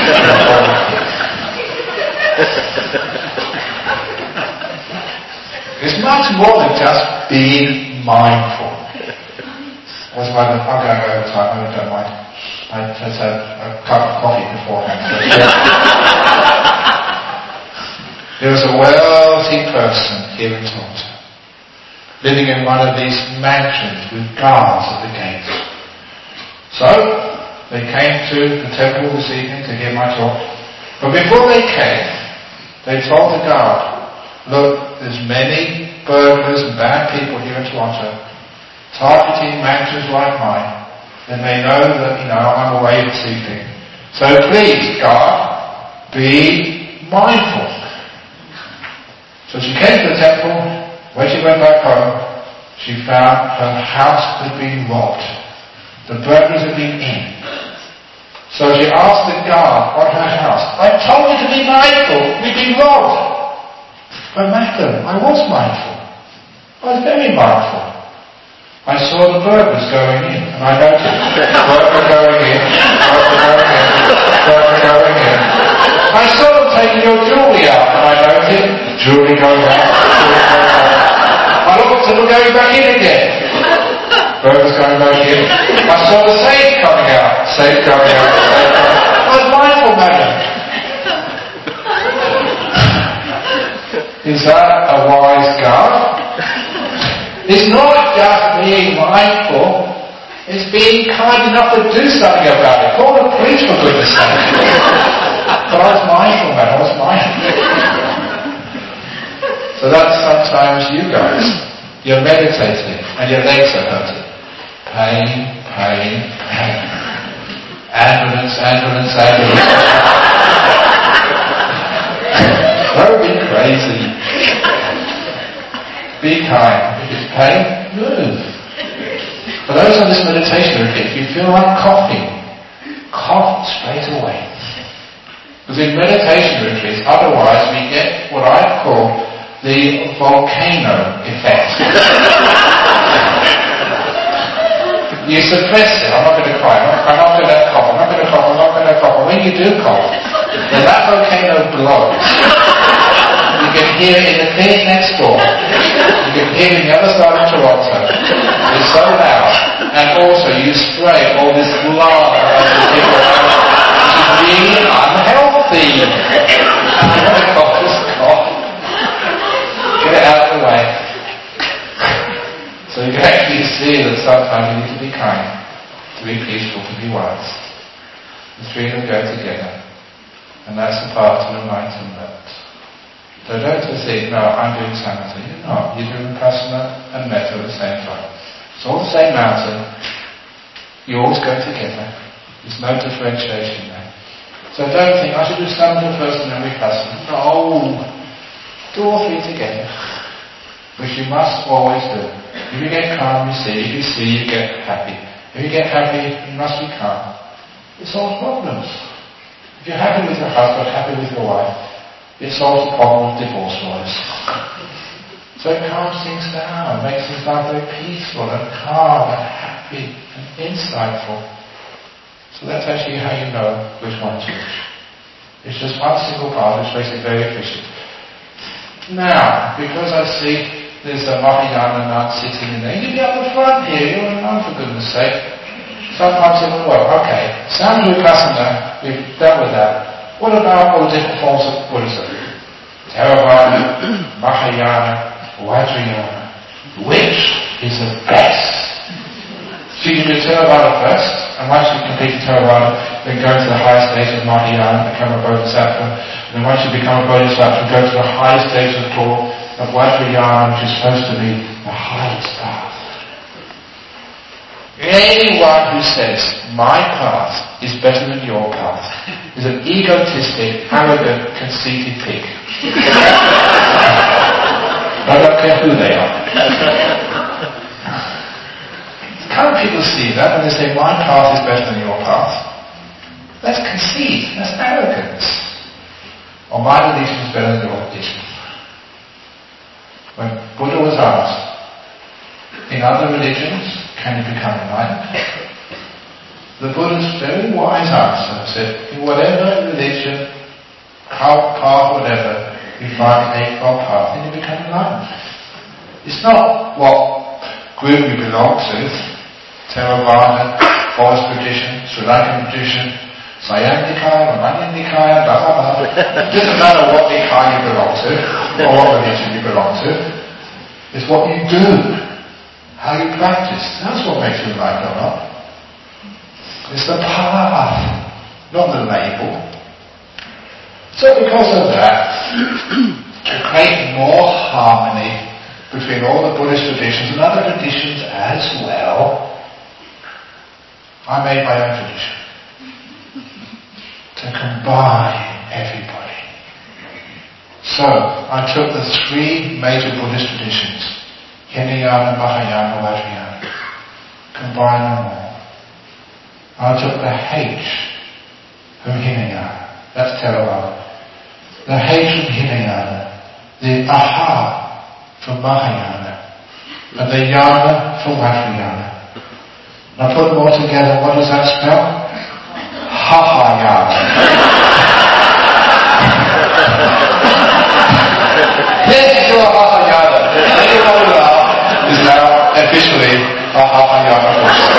It's much more than just being mindful. I'm going over time, I don't mind. I just had a cup of coffee beforehand. There was a wealthy person here in Toronto, living in one of these mansions with guards at the gate. So, they came to the temple this evening to hear my talk. But before they came, they told the guard, look, there's many burglars and bad people here in Toronto targeting mansions like mine. And they know that, I'm away sleeping. So please, guard, be mindful. So she came to the temple. When she went back home, she found her house had been robbed. The burglars had been in. So she asked the guard on her house, I told you to be mindful, we've been robbed. But madam, I was mindful. I was very mindful. I saw the burglars going in, and I noticed burglar going in. I saw them taking your jewellery out, and I noticed jewellery going out. I looked at them going back in again. Burglars going back in. I saw the safe coming out. Safe coming out. I was mindful, madam. Is that a wise guard? It's not just being mindful, it's being kind enough to do something about it. Call the police for goodness sake. But I was mindful, man, I was mindful. So that's sometimes you guys. You're meditating and your legs are hurting. Pain, pain, pain. Ambulance. Don't be crazy. Be kind. If it's pain, move. For those on this meditation retreat, if you feel like coughing, cough straight away. Because in meditation retreats, otherwise we get what I call the volcano effect. You suppress it. I'm not going to cry. I'm not going to cough. And when you do cough, then that volcano blows. You can hear it in the clinic next door. You can hear it in the other side of Toronto. It's so loud. And also you spray all this blood over the people around, which is really unhealthy. And you want to cough, just cough. Get it out of the way. So you can actually see that sometimes you need to be kind, to be peaceful, to be wise. The three of them go together. And that's the part of enlightenment. So don't just think, no, I'm doing samatha. You're not. You're doing vipassana and metta at the same time. It's all the same mountain. You always go together. There's no differentiation there. So don't think, I should do samatha first and then vipassana. No. Do all three together. Which you must always do. If you get calm, you see. If you see, you get happy. If you get happy, you must be calm. It solves problems. If you're happy with your husband, happy with your wife, it solves the problem of divorce lawyers. So it calms things down, makes things very peaceful and calm and happy and insightful. So that's actually how you know which one's which. It's just one single part which makes it very efficient. Now, because I see there's a Mahayana nun sitting in there, you be up the front here, you're a nun for goodness sake. Sometimes it will work. Okay, Samatha Vipassana, we've dealt with that. What about all the different forms of Buddhism? Theravada, Mahayana, Vajrayana. Which is the best? So you can do Theravada first, and once you complete Theravada, then go to the highest stage of Mahayana, become a Bodhisattva. And then once you become a Bodhisattva, go to the highest stage of Vajrayana, which is supposed to be the highest path. Anyone who says, my path is better than your path, is an egotistic, arrogant, conceited pig. I don't care who they are. Can't people see that when they say, my path is better than your path? That's conceit, that's arrogance. Or my religion is better than your religion. When Buddha was asked, in other religions, can you become enlightened? The Buddha's very wise answer said, in whatever religion, path, whatever, you find the Eightfold Path, then you become enlightened. It's not what group you belong to, Theravada, Buddhist tradition, Sri Lankan tradition, Siam Nikaya, Ramayana Nikaya, blah blah blah. It doesn't matter what Nikaya you belong to, or what religion you belong to. It's what you do. How you practice, that's what makes you enlightened or not. It's the path, not the label. So because of that, to create more harmony between all the Buddhist traditions and other traditions as well, I made my own tradition. To combine everybody. So, I took the three major Buddhist traditions, Hinayana, Mahayana, Vajrayana, combine them all. I took the H from Hinayana, that's Theravada, the H from Hinayana, the Aha from Mahayana, and the Yana from Vajrayana. And I put them all together, what does that spell? Ha-ha-yana. Yes, you're a Ha-ha-yana. Anyone is now officially a Ha-ha-yana person.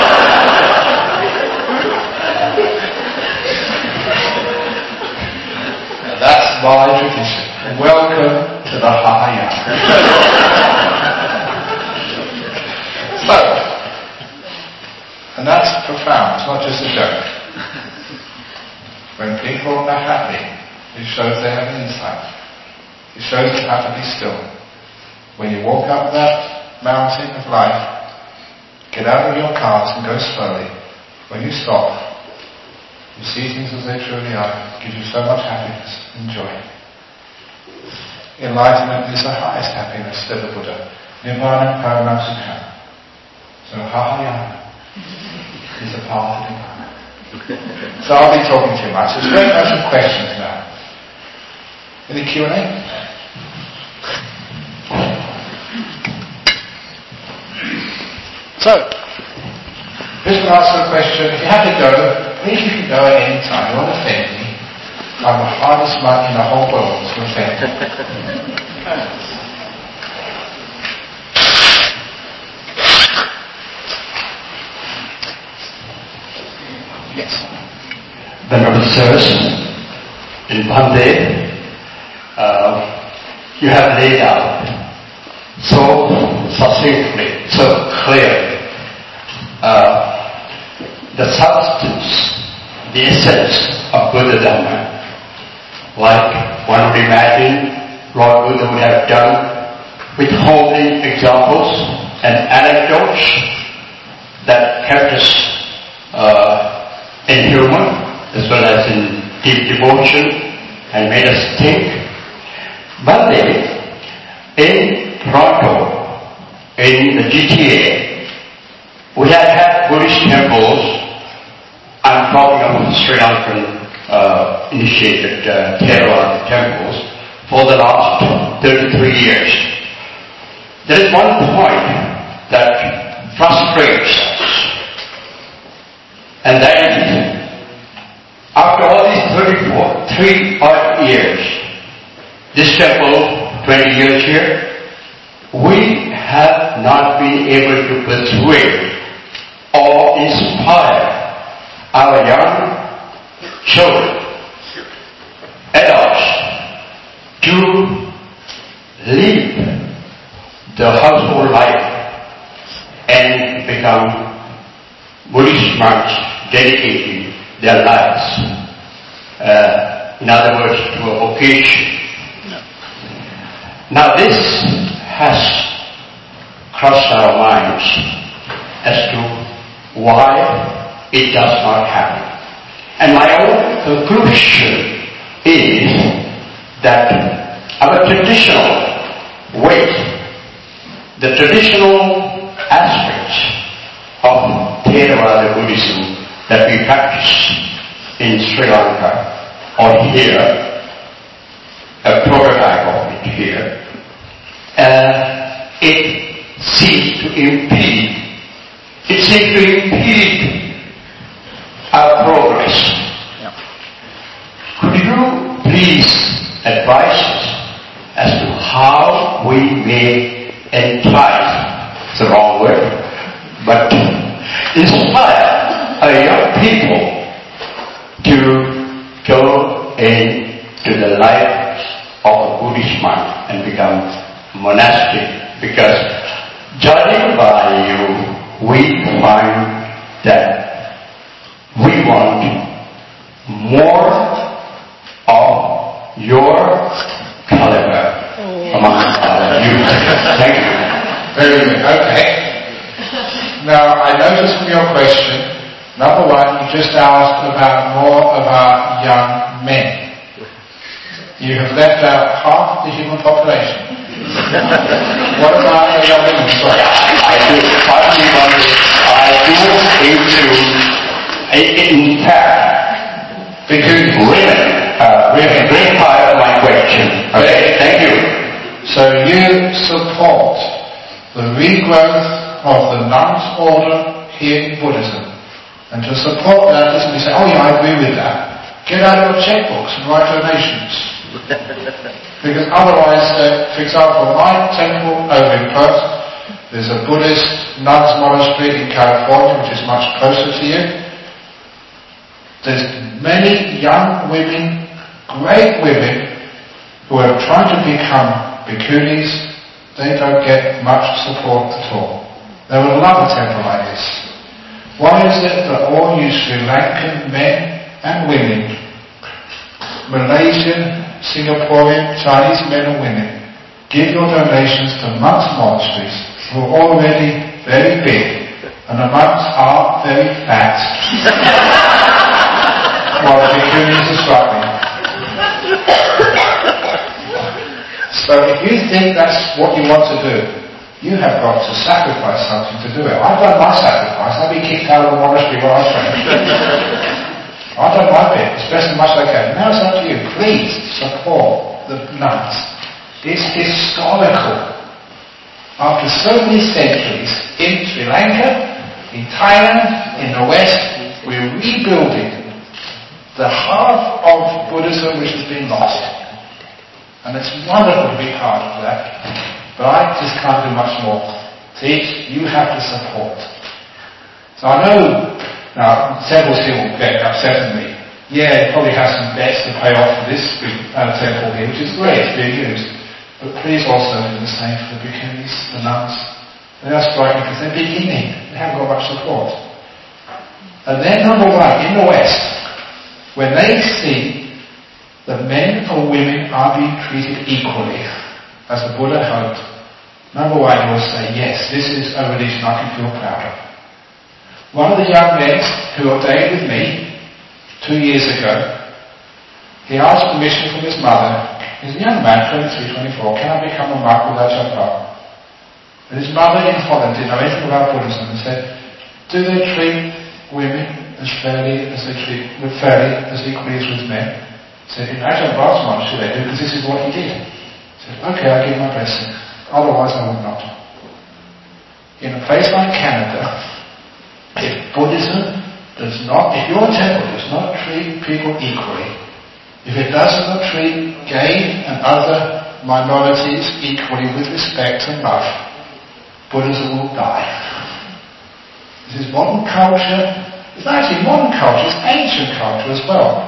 That's my tradition. Welcome to the Ha-ha-yana. So, and that's profound, it's not just a joke. When people are happy, it shows they have an insight. It shows them how to be still. When you walk up that mountain of life, get out of your cars and go slowly. When you stop, you see things as they truly are. It gives you so much happiness and joy. Enlightenment is the highest happiness, said the Buddha. Nirvana Paramam Sukha. So Ha-ha-yana is the path of Nirvana. So I'll be talking too much. It's great to have some questions now. Any Q&A? So, who's going to ask a question? If you have to go, please you can go at any time. You won't offend me. I'm the hardest man in the whole world to offend. Yes. Venerable Sirs, in one day, you have laid out so succinctly, so clearly, the substance, the essence of Buddha Dhamma. Like one would imagine Lord Buddha would have done, withholding examples and anecdotes that kept us in humor as well as in deep devotion and made us think. One day, in Toronto, in the GTA, we had Buddhist temples. I'm talking of Sri Lankan initiated Theravada temples for the last 33 years. There is one point that frustrates us, and that is, after all these 3 odd years, this temple, 20 years here, we have not been able to persuade or inspire our young children, adults, to leave the household life and become Buddhist monks, dedicating their lives, in other words, to a vocation. Now this has crossed our minds as to why it does not happen. And my own conclusion is that our traditional way, the traditional aspects of Theravada Buddhism that we practice in Sri Lanka or here, a prototype of it here, it seems to impede our progress. Yeah. Could you please advise us as to how we may entice, the wrong word, but inspire our young people to go into the life of a Buddhist monk and become monastic? Because judging by you, we find that we want more of your caliber among our youth. Thank you. Very good. Okay. Now, I noticed from your question, number one, you just asked about more of our young men. You have left out half the human population. What about the young women? Sorry. I do in fact, women, great part of my question. Okay, thank you. So you support the regrowth of the nuns order here in Buddhism. And to support that doesn't mean say, oh yeah, I agree with that. Get out your checkbooks and write donations. Because otherwise, for example, my temple over in Perth, there's a Buddhist nuns monastery in California, which is much closer to you. There's many young women, great women, who are trying to become bhikkhunis. They don't get much support at all. They would love a temple like this. Why is it that all you Sri Lankan men and women, Malaysian, Singaporean, Chinese men and women, give your donations to monks' monasteries who are already very big and the monks are very fat while the bhikkhunis are struggling? So if you think that's what you want to do, you have got to sacrifice something to do it. I've done my sacrifice. I've been kicked out of the monastery where I trained. I've done my bit, as best as much as I can. Now it's up to you. Please support the nuns. It's historical. After so many centuries, in Sri Lanka, in Thailand, in the West, we're rebuilding the half of Buddhism which has been lost. And it's wonderful to be part of that. But I just can't do much more. See, you have to support. So I know, now, several still get upset with me. Yeah, it probably has some debts to pay off for this temple here, which is great, it's being used. But please also do the same for the bhikkhunis, the nuns. They are striking because they're beginning. They haven't got much support. And then number one, in the West, when they see that men and women are being treated equally, as the Buddha hoped, number one, you will say, yes, this is a religion I can feel proud of. One of the young men who ordained with me 2 years ago, he asked permission from his mother. He's a young man, 23, 24, can I become a monk without your pardon? And his mother in Holland didn't know anything about Buddhism and said, do they treat women as fairly as equally as with men? He said, in Ajahn Brahm's monastery they do, because this is what he did. He said, okay, I'll give my blessing. Otherwise I would not. In a place like Canada, if Buddhism does not, if your temple does not treat people equally, if it does not treat gay and other minorities equally with respect and love, Buddhism will die. This is modern culture. It's actually modern culture, it's ancient culture as well.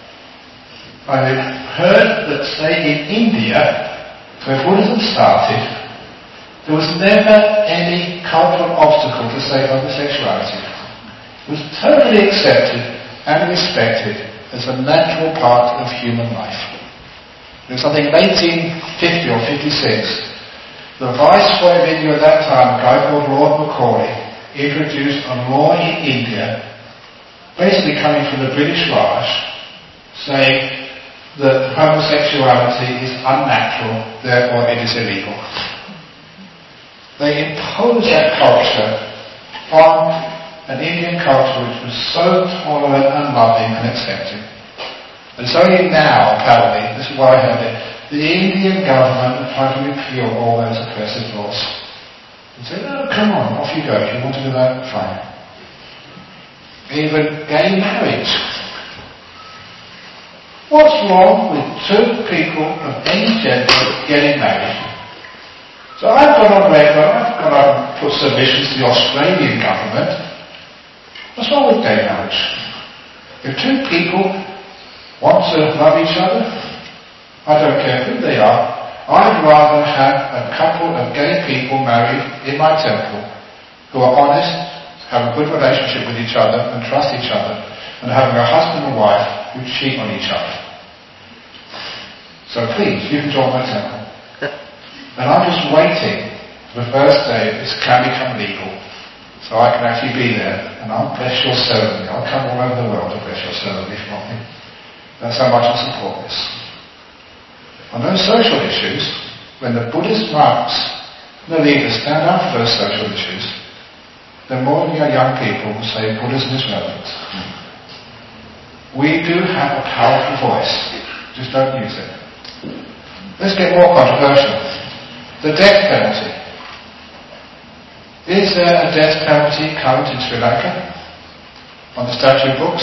I've heard that, say, in India, where Buddhism started, there was never any cultural obstacle to say homosexuality. It was totally accepted and respected as a natural part of human life. It was something in 1850 or 56. The Viceroy of India at that time, a guy called Lord Macaulay, introduced a law in India, basically coming from the British Raj, saying that homosexuality is unnatural, therefore it is illegal. They imposed that culture on an Indian culture which was so tolerant and loving and accepting. And it's only now, apparently, this is why I heard it, the Indian government are trying to repeal all those oppressive laws. And say, no, come on, off you go. If you want to do that, fine. Even gay marriage. What's wrong with two people of any gender getting married? So I've gone on record, I've gone on and put submissions to the Australian government. What's wrong with gay marriage? If two people want to love each other, I don't care who they are, I'd rather have a couple of gay people married in my temple who are honest, have a good relationship with each other and trust each other, and having a husband and wife who cheat on each other. So please, you can join my temple. And I'm just waiting for the first day this can become legal, so I can actually be there, and I'll bless your ceremony. I'll come all over the world to bless your ceremony if not me. That's how much I support this. On those social issues, when the Buddhist monks and the leaders stand up for those social issues, then more than your young people will say Buddhism is relevant. We do have a powerful voice, just don't use it. Let's get more controversial. The death penalty. Is there a death penalty current in Sri Lanka? On the statute books?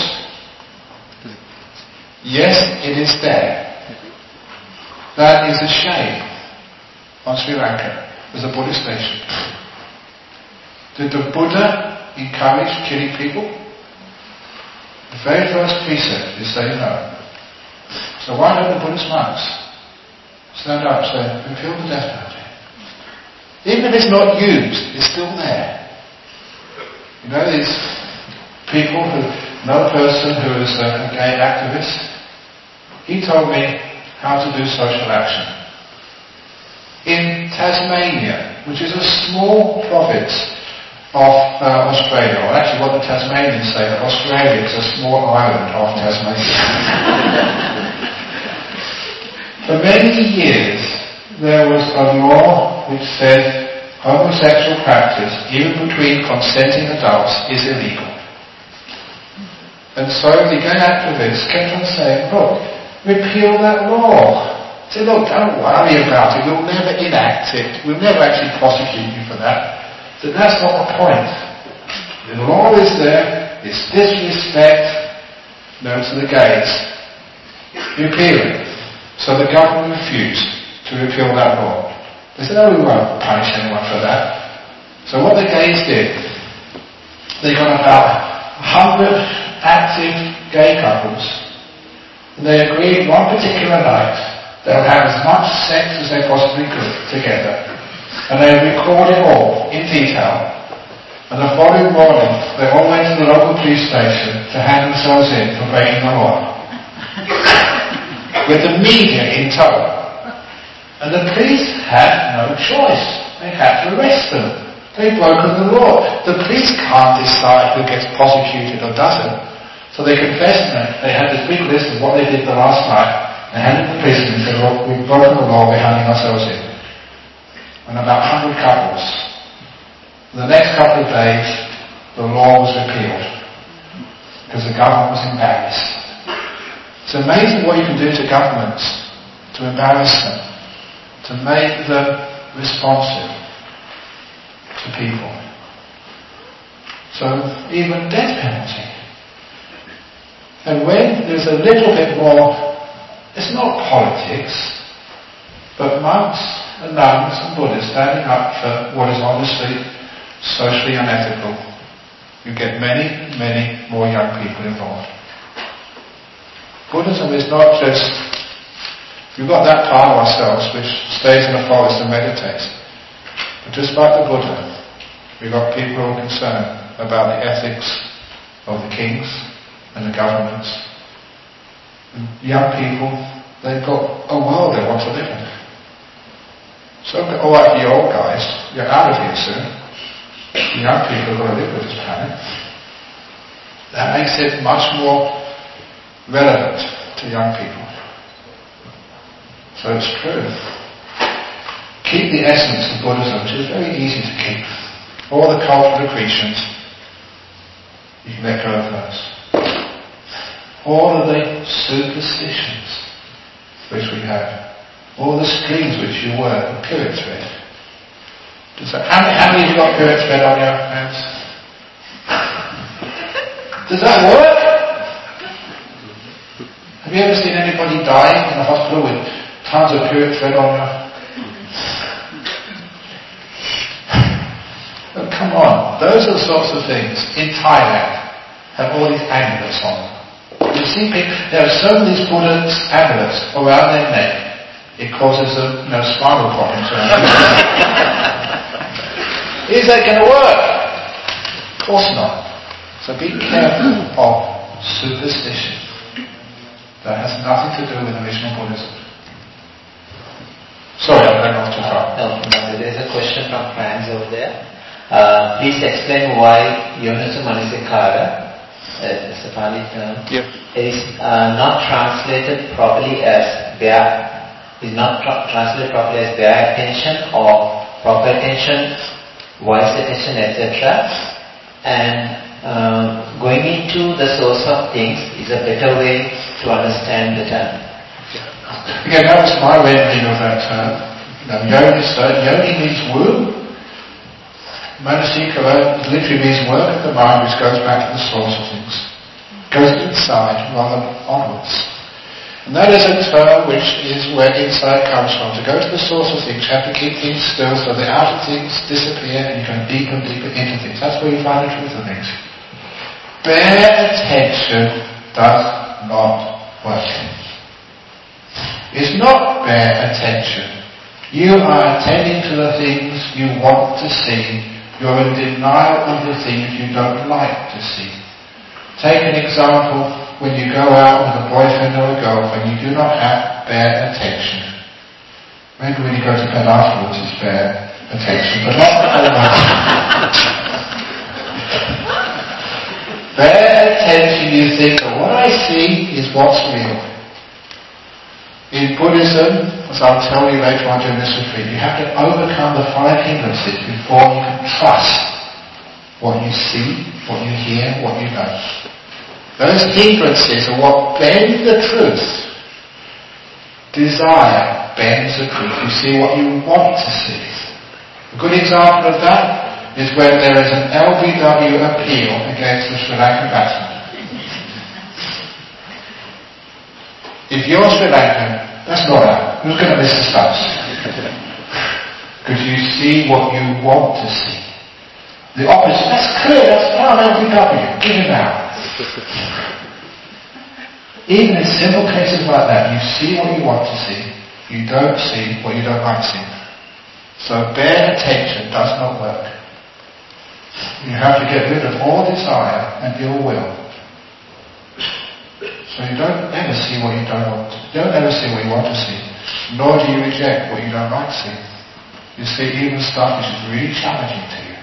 Yes, it is there. That is a shame on Sri Lanka as a Buddhist nation. Did the Buddha encourage killing people? The very first precept is say no. So why don't the Buddhist monks stand up and say, repeal the death penalty? Even if it's not used, it's still there. You know, these people who, another person who is a gay activist, he told me how to do social action. In Tasmania, which is a small province of Australia, or actually what the Tasmanians say, that Australia is a small island of Tasmania. For many years, there was a law which said homosexual practice, even between consenting adults, is illegal. And so the gay activists kept on saying, look, repeal that law. Say, look, don't worry about it, we'll never enact it, we'll never actually prosecute you for that. So that's not the point. The law is there, it's disrespect, to the gays. Repeal it. So the government refused to repeal that law. They said, oh, we won't punish anyone for that. So what the gays did, they got about 100 active gay couples, and they agreed one particular night they would have as much sex as they possibly could together. And they recorded all in detail. And the following morning, they all went to the local police station to hand themselves in for breaking the law. With the media in tow. And the police had no choice. They had to arrest them. They'd broken the law. The police can't decide who gets prosecuted or doesn't. So they confessed that they had this big list of what they did the last night. They handed the police and said, look, we've broken the law, we're handing ourselves in. And about 100 couples. The next couple of days, the law was repealed. Because the government was embarrassed. It's amazing what you can do to governments to embarrass them, to make them responsive to people. So even death penalty. And when there's a little bit more, it's not politics, but monks and nuns and Buddhists standing up for what is honestly socially unethical, you get many, many more young people involved. Buddhism is not just, we've got that part of ourselves which stays in the forest and meditates. But just like the Buddha, we've got people who are concerned about the ethics of the kings and the governments. And young people, they've got a world they want to live in. So alright for you old guys, you're out of here soon. The young people have got to live with this planet. That makes it much more relevant to young people. So it's true. Keep the essence of Buddhism, which is very easy to keep. All the cultural accretions, you can let go of those. All of the superstitions which we have, all the strings which you wear, the period thread. How many of you got period thread on your hands? Does that work? Have you ever seen anybody dying in a hospital with tons of period thread on your... But come on, those are the sorts of things in Thailand have all these amulets on them. You see people, there are so many Buddha's amulets around their neck, it causes them spinal problems. Is that going to work? Of course not. So be careful of superstition. That has nothing to do with original Buddhism. Sorry, I'm going off too far. No, there's a question from France over there. Please explain why Yonasu Manasikara, it's a Pali term, is not translated properly as bare attention or proper attention, voice attention, etc. And going into the source of things is a better way to understand the term. Again, that was my rendering of that term. Yoni means womb. Manasikara literally means work of the mind which goes back to the source of things. Goes inside rather than onwards. And that is a term which is where insight comes from. To go to the source of things, you have to keep things still so the outer things disappear and you go deeper and deeper into things. That's where you find the truth of things. Bare attention does not work. It's not bare attention. You are attending to the things you want to see. You're in denial of the things you don't like to see. Take an example. When you go out with a boyfriend or a girlfriend, you do not have bare attention. Maybe when you go to bed afterwards it's bare attention, but not otherwise. Bare attention, you think that what I see is what's real. In Buddhism, as I'll tell you later on during this retreat, you have to overcome the 5 hindrances before you can trust what you see, what you hear, what you know. Those hindrances are what bend the truth. Desire bends the truth. You see what you want to see. A good example of that is when there is an LBW appeal against the Sri Lankan batsman. If you're Sri Lankan, that's not out. Who's going to miss the stumps? Because you see what you want to see. The opposite, that's clear, that's fine, LBW, give him out. Even in simple cases like that, you see what you want to see, you don't see what you don't like seeing. So bare attention does not work. You have to get rid of all desire and ill will. So you don't ever see what you don't want to, you don't ever see what you want to see, nor do you reject what you don't like seeing. You see even stuff which is really challenging to you.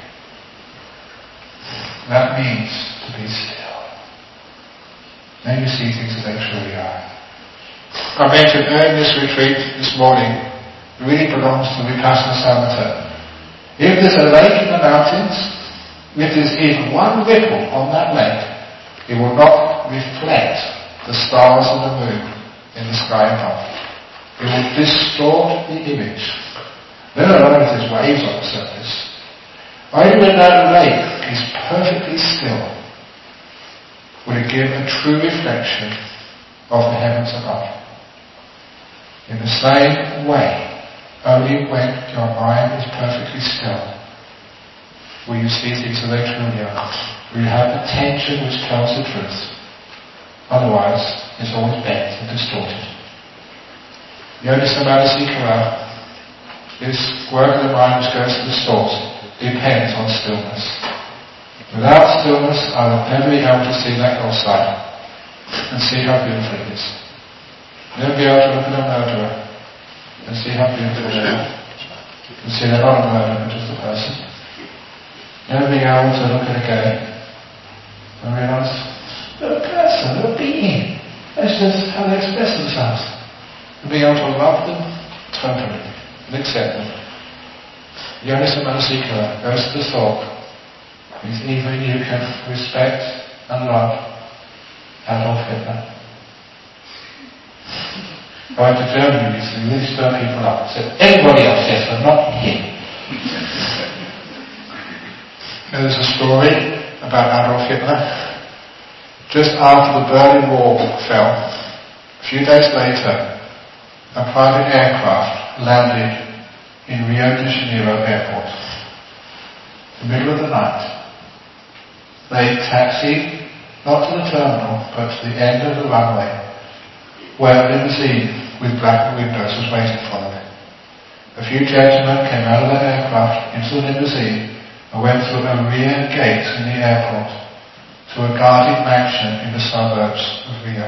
That means to be still. Then you see things as they truly are. I mentioned earlier in this retreat this morning, it really belongs to Vipassana Samatha. If there's a lake in the mountains, if there's even one ripple on that lake, it will not reflect the stars and the moon in the sky above. It will distort the image. Let alone if there's waves on the surface. Only when that lake is perfectly still will it give a true reflection of the heavens above. In the same way, only when your mind is perfectly still will you see things as they truly are. Will you have attention which tells the truth. Otherwise, it's always bent and distorted. Yonasu Manasikara is work of the mind which goes to the source. Depends on stillness. Without stillness, I will never be able to see that outside and see how beautiful it is. Never be able to look at a murderer and see how beautiful it is. And see they're not a murderer, but just a person. Never being able to look at a game and realise they're a person, they're a being. That's just how they express themselves. And being able to love them totally and accept them. Yonis Manasikara goes to the thought, it's either you can respect and love Adolf Hitler. I went to Germany recently, really stirred people up. I said, everybody else, yes, but not him. There's a story about Adolf Hitler. Just after the Berlin Wall fell, a few days later, a private aircraft landed in Rio de Janeiro airport. In the middle of the night, they taxied, not to the terminal, but to the end of the runway, where a limousine with black windows was waiting for them. A few gentlemen came out of the aircraft into the limousine and went through a rear gate in the airport to a guarded mansion in the suburbs of Rio.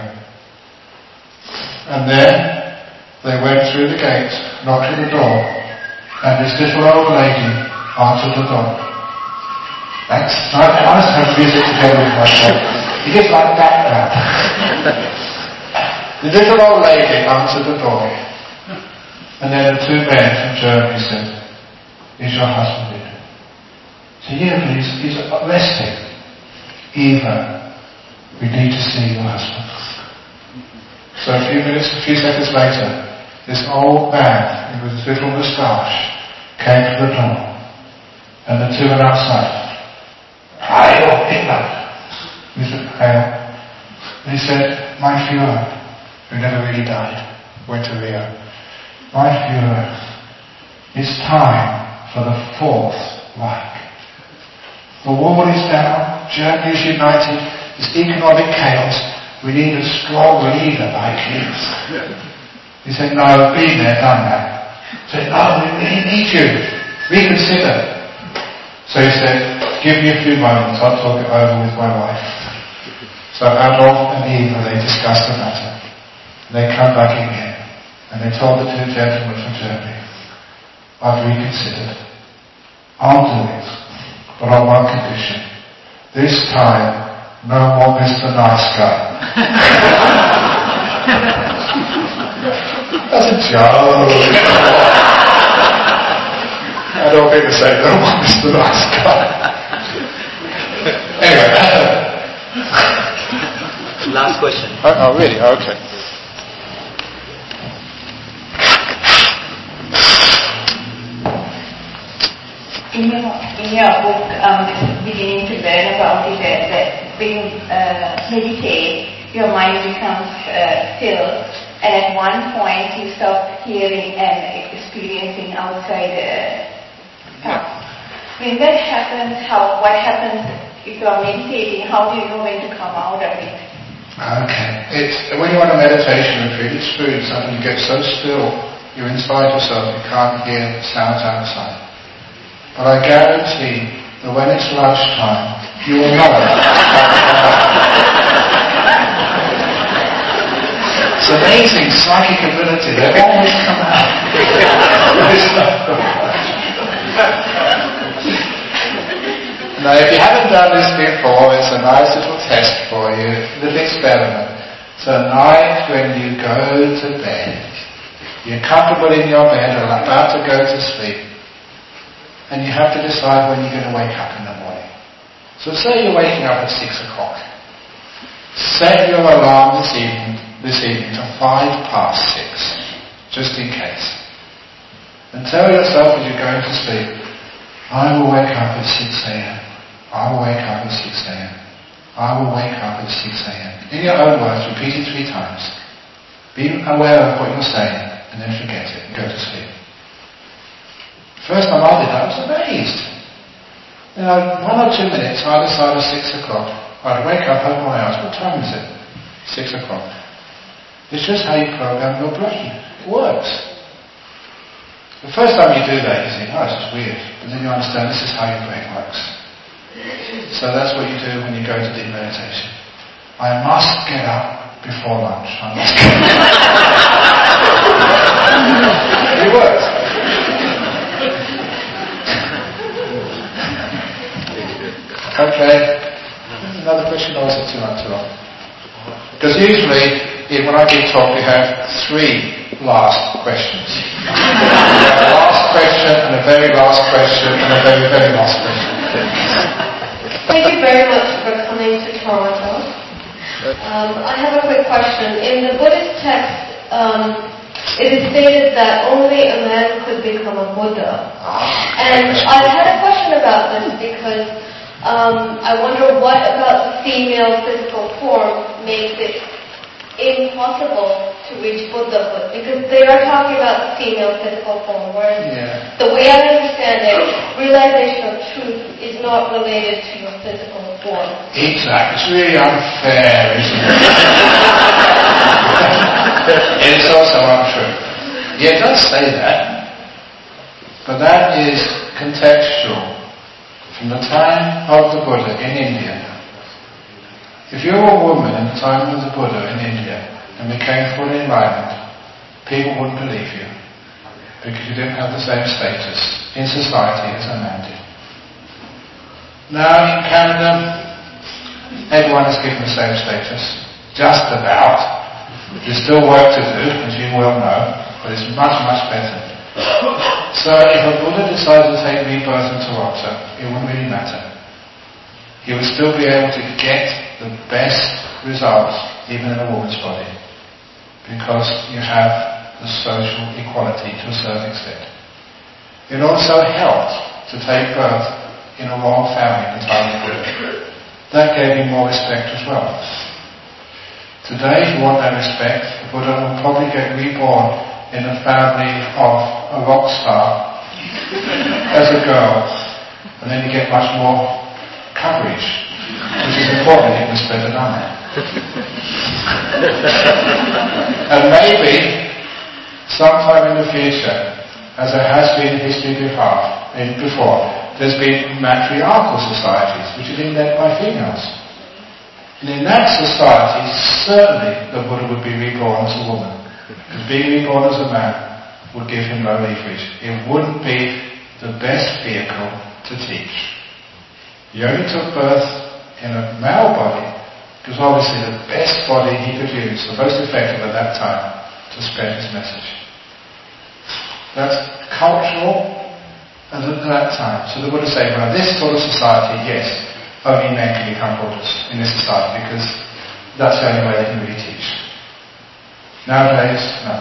And then they went through the gate, knocked at the door, and this little old lady answered the door. Thanks. I must have music together with myself. You just like that now. The little old lady answered the door, and then the two men from Germany said, "Is your husband in?" So yeah, but he's resting. Eva, we need to see your husband. So a few seconds later, this old man with his little moustache came to the door, and the two went outside. Heil Hitler! He said, Heil. And he said, my Führer, who never really died, went to Rio. My Führer, it's time for the Fourth Reich. The wall is down, Germany is united, there's economic chaos, we need a strong leader like you. He said, no, I've been there, done that. He said, no, we need you, reconsider. So he said, give me a few moments, I'll talk it over with my wife. So Adolf and Eva, they discussed the matter. They come back again, and they told the two gentlemen from Germany, I've reconsidered. I'll do it, but on one condition. This time, no more Mr. Nice Guy. That's a joke. I don't think to say no more Mr. Nice Guy. Anyway. Last question. Oh, really? Okay. In your book, beginning to learn about it, that when you meditate, your mind becomes still, and at one point you stop hearing and experiencing outside thoughts. When that happens, what happens if you are meditating? How do you know when to come out of it? Okay. When you're on a meditation retreat, it's true. Suddenly you get so still, you're inside yourself, you can't hear sounds outside. But I guarantee that when it's lunchtime, you will know. It's amazing psychic ability. They always come out. Now, if you haven't done this before, it's a nice little test for you, little experiment. So, night when you go to bed, you're comfortable in your bed or about to go to sleep. And you have to decide when you're going to wake up in the morning. So say you're waking up at 6 o'clock. Set your alarm this evening to 6:05, just in case. And tell yourself as you're going to sleep, I will wake up at 6 a.m. I will wake up at 6 a.m. I will wake up at 6 a.m. In your own words, repeat it 3 times. Be aware of what you're saying, and then forget it and go to sleep. First time I did that, I was amazed. 1 or 2 minutes, either side of 6 o'clock, I'd wake up, open my eyes. What time is it? 6 o'clock. It's just how you program your brain. It works. The first time you do that, you think, oh, this is weird. But then you understand this is how your brain works. So that's what you do when you go to deep meditation. I must get up before lunch. I must get up. It works. Okay. Another question, or is it too long? Because usually, when I give talk, we have 3 last questions. We have a last question, and a very last question, and a very, very last question. Thank you very much for coming to Toronto. I have a quick question. In the Buddhist text, it is stated that only a man could become a Buddha. And I had a question about this because I wonder what about the female physical form makes it impossible to reach Buddhahood, because they are talking about the female physical form, whereas the way I understand it, realization of truth is not related to your physical form. Exactly. It's really unfair, isn't it? It's also untrue. Yeah, it does say that, but that is contextual. From the time of the Buddha in India, if you were a woman in the time of the Buddha in India and became fully enlightened, people wouldn't believe you because you didn't have the same status in society as a man did. Now in Canada, everyone is given the same status, just about. There's still work to do, as you well know, but it's much, much better. So if a Buddha decided to take rebirth in Toronto, it wouldn't really matter. He would still be able to get the best results even in a woman's body, because you have the social equality to a certain extent. It also helped to take birth in a royal family in the time of Buddha. That gave you more respect as well. Today, if you want that respect, the Buddha will probably get reborn in a family of a rock star as a girl, and then you get much more coverage, which is important if you spend it on it. And maybe sometime in the future, as there has been in history before, there's been matriarchal societies which have been led by females. And in that society, certainly the Buddha would be reborn as a woman. Because being reborn as a man would give him no leverage. It wouldn't be the best vehicle to teach. He only took birth in a male body because obviously the best body he could use, the most effective at that time, to spread his message. That's cultural at that time. So the Buddha said, well, this sort of society, yes, only men can become Buddhas in this society because that's the only way they can really teach. Nowadays, no.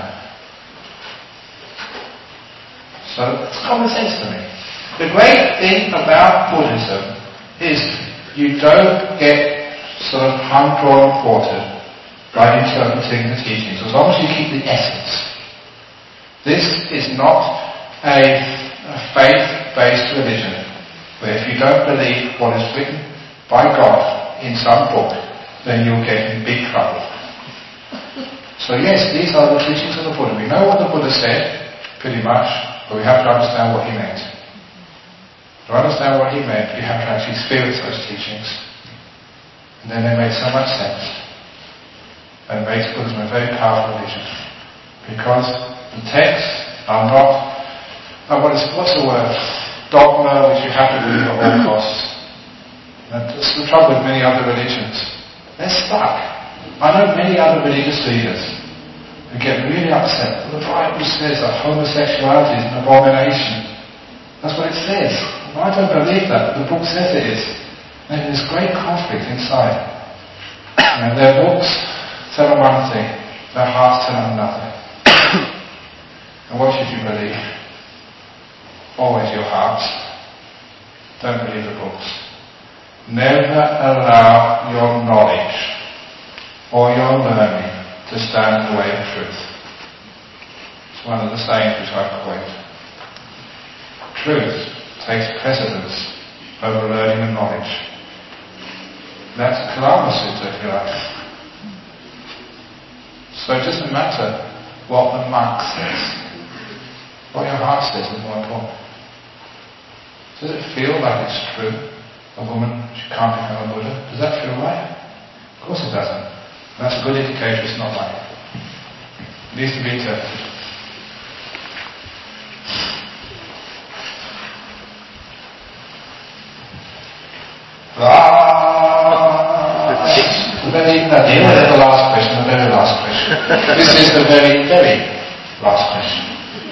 So it's common sense to me. The great thing about Buddhism is you don't get sort of hung, drawn, and quartered by interpreting the teachings, as long as you keep the essence. This is not a faith-based religion, where if you don't believe what is written by God in some book, then you'll get in big trouble. So yes, these are the teachings of the Buddha. We know what the Buddha said, pretty much, but we have to understand what he meant. To understand what he meant, you have to actually experience those teachings. And then they made so much sense. And it makes Buddhism a very powerful religion. Because the texts are not, what's the word? Dogma, which you have to believe at all costs. And that's the trouble with many other religions. They're stuck. I know many other religious leaders who get really upset. The Bible says that homosexuality is an abomination. That's what it says. Well, I don't believe that, but the book says it is. And there's great conflict inside. And their books tell them one thing, their hearts tell them another. And what should you believe? Always your hearts. Don't believe the books. Never allow your knowledge or your learning to stand in the way of truth. It's one of the sayings which I quote. Truth takes precedence over learning and knowledge. That's Kalama Sutta, if you like. So it doesn't matter what the monk says. What your heart says is more important. Does it feel like it's true? A woman, she can't become a Buddha. Does that feel right? Of course it doesn't. That's a good indicator it's not right. It needs to be interpreted. that's the last question, the very last question. This is the very, very last question.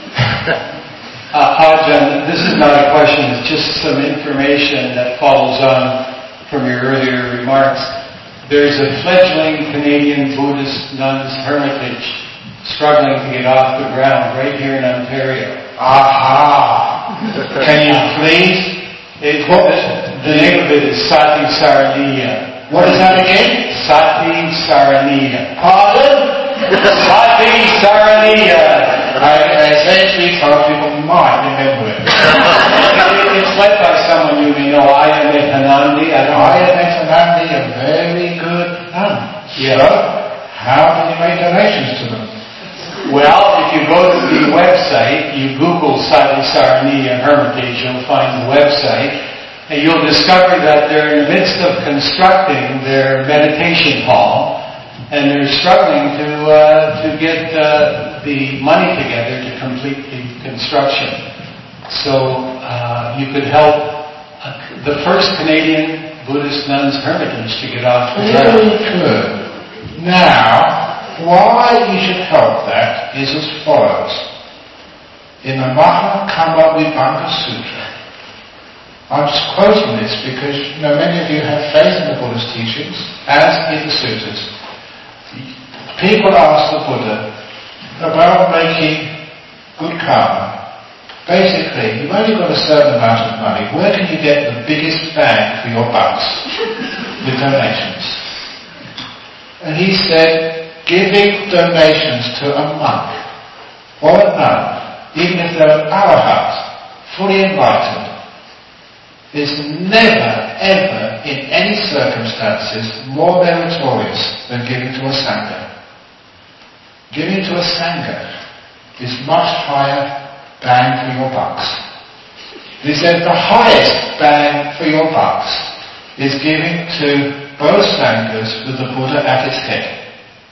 Ajahn, this is not a question, it's just some information that follows on from your earlier remarks. There's a fledgling Canadian Buddhist nuns hermitage struggling to get off the ground right here in Ontario. Aha! Can you please? The name of it is Sati Saraniya. What is that again? Sati Saraniya. Pardon? Sati Saraniya. I essentially told people might remember it. It's led by someone you may know, Ayametanandi. Ayametanandi, a very good nun. Yeah. So, how can you make donations to them? Well, if you go to the website, you Google Sati Saraniya Hermitage, you'll find the website, and you'll discover that they're in the midst of constructing their meditation hall, and they're struggling to get the money together to complete the construction. So you could help the first Canadian Buddhist nuns hermitage to get off the ground. Very good. Now, why you should help that is as follows. In the Mahakamma-Vibhanga Sutra, I'm just quoting this because many of you have faith in the Buddha's teachings, as in the sutras. People ask the Buddha about making good karma. Basically, you've only got a certain amount of money. Where can you get the biggest bang for your bucks? With donations. And he said, giving donations to a monk or a nun, even if they're an arahat, fully enlightened, is never, ever, in any circumstances, more meritorious than giving to a sangha. Giving to a sangha is much higher bang for your bucks. He said the highest bang for your bucks is giving to both sanghas with the Buddha at its head.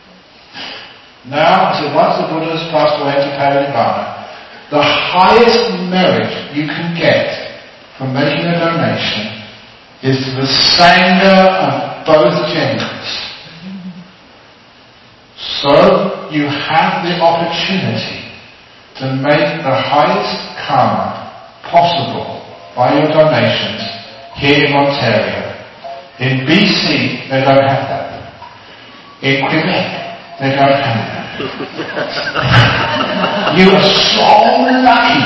Now, he said, once the Buddha has passed away into Parinirvana, the highest merit you can get from making a donation is to the sangha of both genders. So, you have the opportunity to make the highest karma possible by your donations here in Ontario. In BC, they don't have that. In Quebec, they don't have that. You are so lucky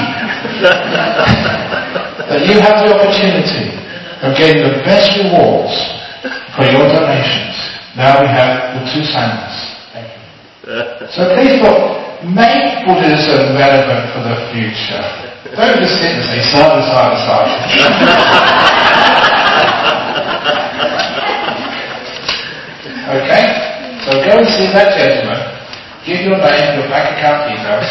that you have the opportunity of getting the best rewards for your donations. Now we have the two sanghas. Thank you. So please look, make Buddhism relevant for the future. Don't just sit and say, sadhu, sadhu, sadhu. Okay? So go and see that gentleman. Give your name, your bank account details.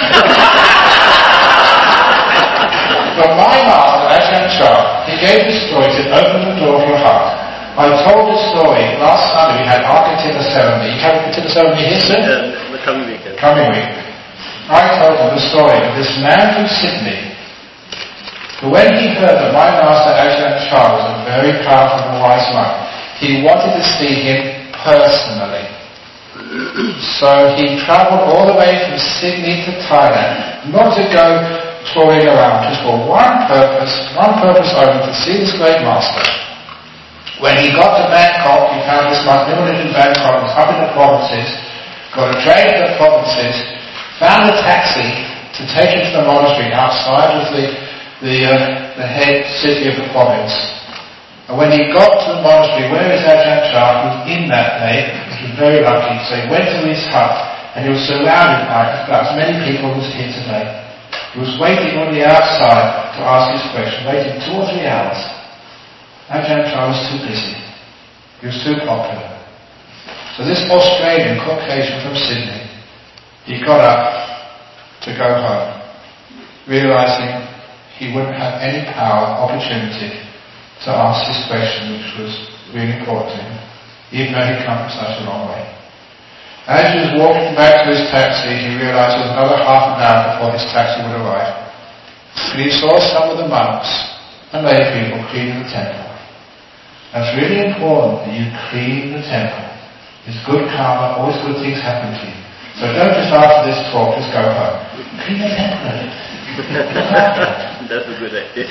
But my master, Ajahn Chah, he gave this story to open the door of your heart. I told this story last Sunday. We had Arkatina ceremony. You have Arkatina ceremony here, sir? The coming weekend. Coming week. I told him the story of this man from Sydney who, when he heard that my master Ajahn Chah was a very powerful and wise monk, he wanted to see him personally. So he travelled all the way from Sydney to Thailand, not to go touring around, just for one purpose only, to see this great master. When he got to Bangkok, he found this monk never lived in Bangkok, was up in the provinces, got a train to the provinces, found a taxi to take him to the monastery outside of the head city of the province. And when he got to the monastery, where is Ajahn Chah, who was in that day, which was very lucky, so he went to his hut, and he was surrounded by as many people as here today. He was waiting on the outside to ask his question, waiting 2 or 3 hours. Ajahn Chah was too busy. He was too popular. So this Australian Caucasian from Sydney, he got up to go home, realizing he wouldn't have any opportunity to ask his question, which was really important to him, even though he'd come from such a long way. As he was walking back to his taxi, he realized it was another half an hour before his taxi would arrive. And he saw some of the monks and lay people cleaning the temple. Now it's really important that you clean the temple There's good karma, always good things happen to you. So don't just after this talk, just go home. Clean the temple. That's a good idea.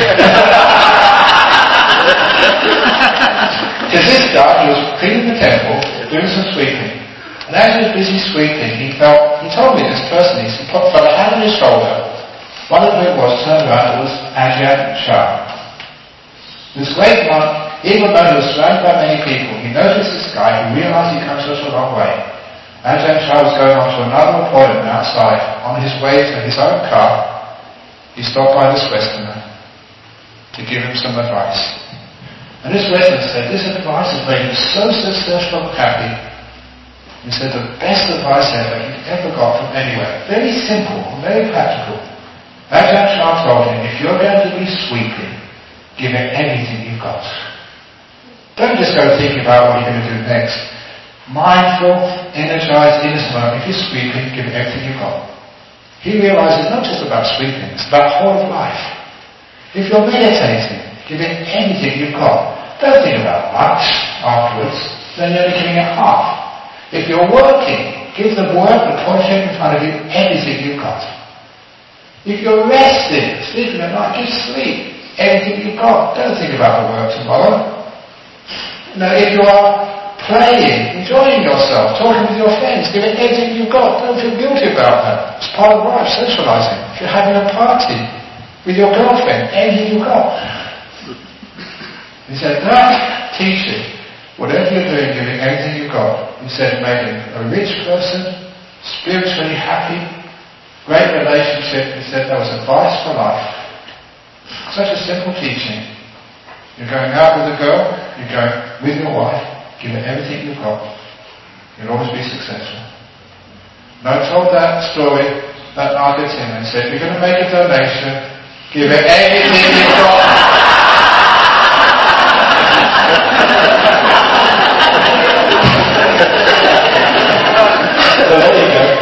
Because this guy, he was cleaning the temple, doing some sweeping. And as he was busy sweeping, he told me this person, he put a hand on his shoulder. One of them was turned around, it was Ajahn Chah. This great monk, even though he was surrounded by many people, he noticed this guy, he realized he'd come such a long way. Ajahn Chah was going on to another appointment outside. On his way to his own car, he stopped by this Westerner to give him some advice. And this Westerner said, this advice has made him so successful and happy. He said, the best advice he'd ever got from anywhere. Very simple, very practical. Ajahn Chah told him, if you're going to be sweeping, give it everything you've got. Don't just go thinking about what you're going to do next. Mindful, energized, in this moment. If you're sweeping, give it everything you've got. He realized it's not just about sweeping, it's about the whole of life. If you're meditating, give it everything you've got. Don't think about much afterwards, then you're only giving it half. If you're working, give the work, the project in front of you, everything you've got. If you're resting, sleeping at night, give sleep everything you've got. Don't think about the work tomorrow. If you are playing, enjoying yourself, talking with your friends, give it everything you've got. Don't feel guilty about that. It's part of life, socializing. If you're having a party with your girlfriend, everything you've got. He said, that teaching, whatever you're doing, giving everything you've got, he said, made him a rich person, spiritually happy, great relationship. He said that was advice for life. Such a simple teaching. You're going out with a girl, you're going with your wife, give it everything you've got. You'll always be successful. And I told that story, that Nagarjuna, and said, if you're going to make a donation, give it everything you've got. So there you go.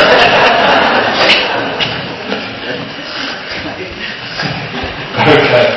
Okay.